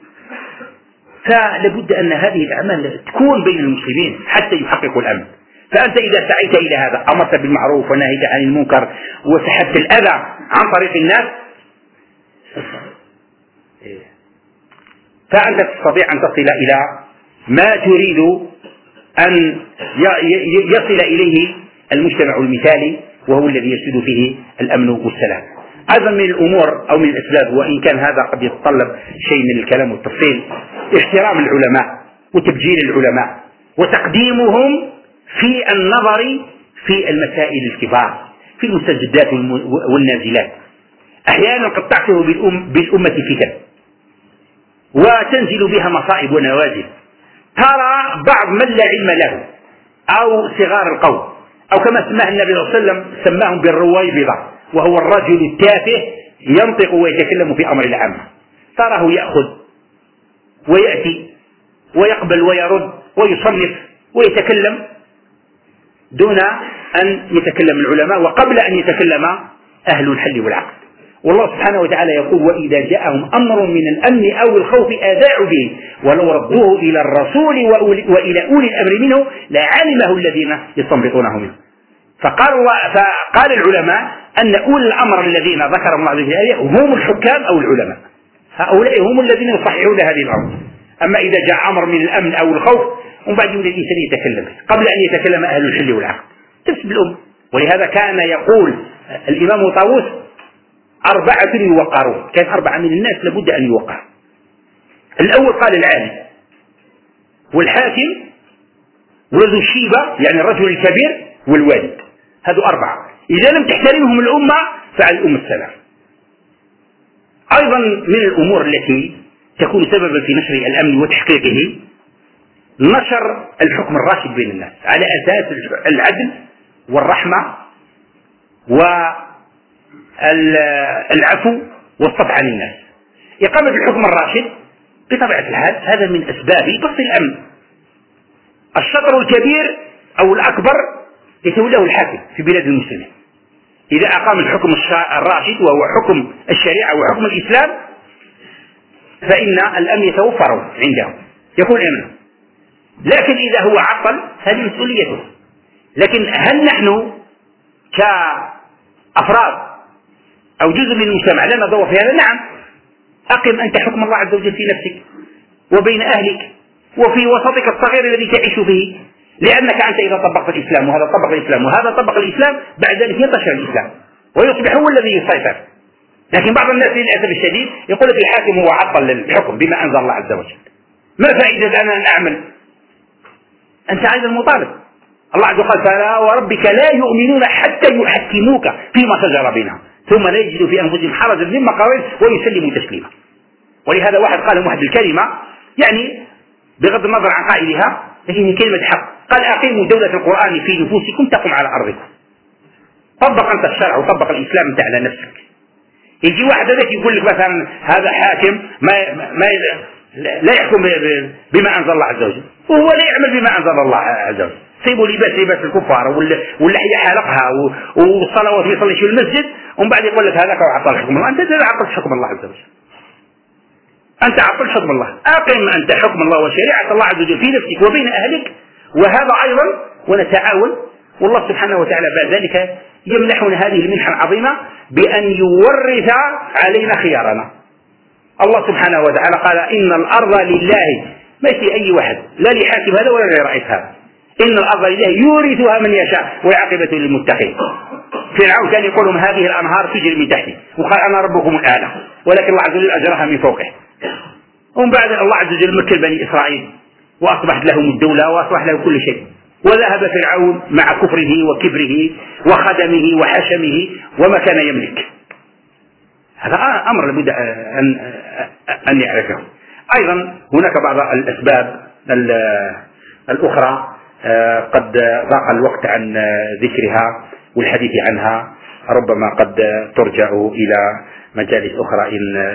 فلابد أن هذه الأعمال تكون بين المسلمين حتى يحققوا الأمن. فأنت إذا سعيت إلى هذا، أمرت بالمعروف ونهيت عن المنكر وسحبت الأذى عن طريق الناس، فأنت تستطيع أن تصل إلى ما تريد أن يصل إليه المجتمع المثالي، وهو الذي يسود فيه الأمن والسلام. أيضا من الأمور أو من الأسباب، وإن كان هذا قد يتطلب شيء من الكلام والتفصيل، احترام العلماء وتبجيل العلماء وتقديمهم في النظر في المسائل الكبار، في المستجدات والنازلات. أحيانا قد تعثر بالأمة فتن وتنزل بها مصائب ونوازل، ترى بعض من لا علم له أو صغار القوم، أو كما سماه النبي صلى الله عليه وسلم سماهم بالرويبضة، وهو الرجل التافه ينطق ويتكلم في أمر العامة. تراه يأخذ ويأتي ويقبل ويرد ويصنف ويتكلم دون أن يتكلم العلماء، وقبل أن يتكلم أهل الحل والعقد. والله سبحانه وتعالى يقول: وإذا جاءهم أمر من الأمن أو الخوف أذاعوا به ولو ردوه إلى الرسول وإلى أولي الأمر منه لعلمه الذين يستنبطونه منه. فقال, فقال العلماء أن أولي الأمر الذين ذكر الله في الآية هم الحكام أو العلماء، هؤلاء هم الذين يصححون هذه الأمر. أما إذا جاء أمر من الأمن أو الخوف وبعد يولد الإنسان يتكلم قبل أن يتكلم أهل الحل والعقد تفسد الأمة. ولهذا كان يقول الإمام طاووس: أربعة يوقرون، كان أربعة من الناس لابد أن يوقر. الأول قال العالم والحاكم وذو الشيبة يعني الرجل الكبير والوالد، هذو أربعة إذا لم تحترمهم الأمة فعلى الأمة السلام. أيضا من الأمور التي تكون سببا في نشر الأمن وتحقيقه نشر الحكم الراشد بين الناس على أساس العدل والرحمة والعفو والصفح عن الناس. إقامة الحكم الراشد بطبيعة الحال هذا من أسباب بسط الأمن. الشطر الكبير أو الأكبر يتولاه الحاكم في بلاد المسلمين، إذا أقام الحكم الراشد وهو حكم الشريعة وحكم الإسلام فإن الأمن يتوفر عنده، يكون أمنا. لكن إذا هو عطل هذه مسؤوليته. لكن هل نحن كأفراد أو جزء من المجتمع لنا دور في هذا؟ نعم. أقم أنت حكم الله عز وجل في نفسك وبين أهلك وفي وسطك الصغير الذي تعيش فيه، لأنك أنت إذا طبقت الإسلام وهذا طبق الإسلام وهذا طبق الإسلام بعد ذلك ينتشر الإسلام ويصبح هو الذي يسيطر. لكن بعض الناس للأسف الشديد يقول لك الحاكم هو عطل الحكم بما أنزل الله عز وجل، ما فائدة أنا أن أعمل؟ أنت عايز المطالب. الله عز وجل قال فلا وربك لا يؤمنون حتى يحكموك فيما شجر بينهم ثم لا يجدوا في أنفسهم حرجا مما قضيت ويسلموا تسليما. ولهذا واحد قال واحد الكلمة يعني بغض النظر عن قائلها لكن هي كلمة حق، قال أقيموا دولة القرآن في نفوسكم تقم على أرضكم. طبق أنت الشرع وطبق الإسلام أنت على نفسك. يجي واحد هذاك يقول لك مثلا هذا حاكم ما, ما لا يحكم بما أنزل الله عز وجل وهو لا يعمل بما أنزل الله عز وجل، سيبوا لباس لباس الكفار واللحية حلقها والصلوات يصلي في المسجد ومن بعد يقول لك هذاك عطل حكم الله. أنت لا عطلت حكم الله عز وجل، أنت عطل حكم الله. أقم أنت حكم الله وشريعة الله عز وجل في نفسك وبين أهلك، وهذا أيضا ونتعاون. والله سبحانه وتعالى بعد ذلك يمنحنا هذه المنحة العظيمة بأن يورث علينا خيارنا. الله سبحانه وتعالى قال إن الأرض لله، ما في أي واحد لا لحاكم هذا ولا لرئيس هذا، إن الأرض لله يورثها من يشاء وعاقبة للمتقين. فرعون كان يقول لهم هذه الأنهار تجري من تحتي وقال أنا ربكم الأعلى، ولكن الله عز وجل أجرها من فوقه. ومن بعد الله عز وجل مكن بني إسرائيل وأصبحت لهم الدولة وأصبح له كل شيء. وذهب فرعون مع كفره وكبره وخدمه وحشمه وما كان يملك. هذا أمر لابد أن أن يعرفه. أيضا هناك بعض الأسباب الأخرى قد ضاق الوقت عن ذكرها والحديث عنها، ربما قد ترجع إلى مجالس أخرى إن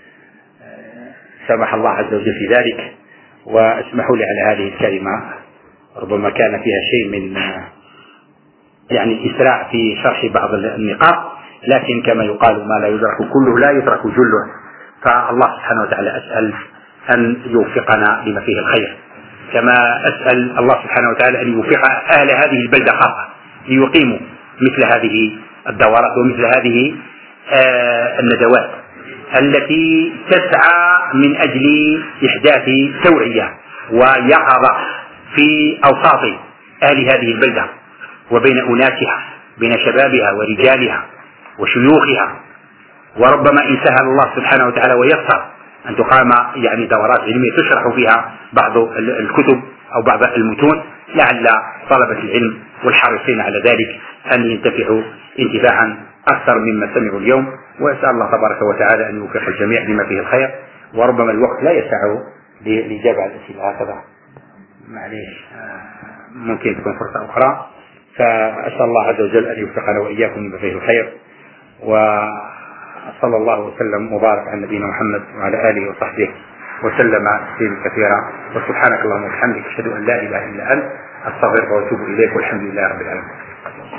سمح الله عز وجل في ذلك. واسمحوا لي على هذه الكلمة، ربما كان فيها شيء من يعني إسراع في شرح بعض النقاط، لكن كما يقال ما لا يدرك كله لا يترك جله. فالله سبحانه وتعالى أسأل أن يوفقنا لما فيه الخير، كما أسأل الله سبحانه وتعالى أن يوفق أهل هذه البلدة خاصة ليقيموا مثل هذه الدورات ومثل هذه آه الندوات التي تسعى من أجل إحداث توعية ويقظة في أوساط أهل هذه البلدة وبين أناسها، بين شبابها ورجالها وشيوخها. وربما إن سهل الله سبحانه وتعالى ويسر أن تقام يعني دورات علمية تشرح فيها بعض الكتب أو بعض المتون، لعل طلبة العلم والحريصين على ذلك أن ينتفعوا انتفاعا أكثر مما سمعوا اليوم. وأسأل الله تبارك وتعالى أن يوفق الجميع لما فيه الخير. وربما الوقت لا يسع للإجابة على الأسئلة هكذا، معليش ممكن تكون فرصة أخرى. فأسأل الله عز وجل أن يوفقنا وإياكم لما فيه الخير، وصلى الله وسلم وبارك على نبينا محمد وعلى آله وصحبه وسلم تسليما كثيرا. وسبحانك اللهم وبحمدك أشهد أن لا إله إلا أنت أستغفرك وأتوب إليك، والحمد لله رب العالمين.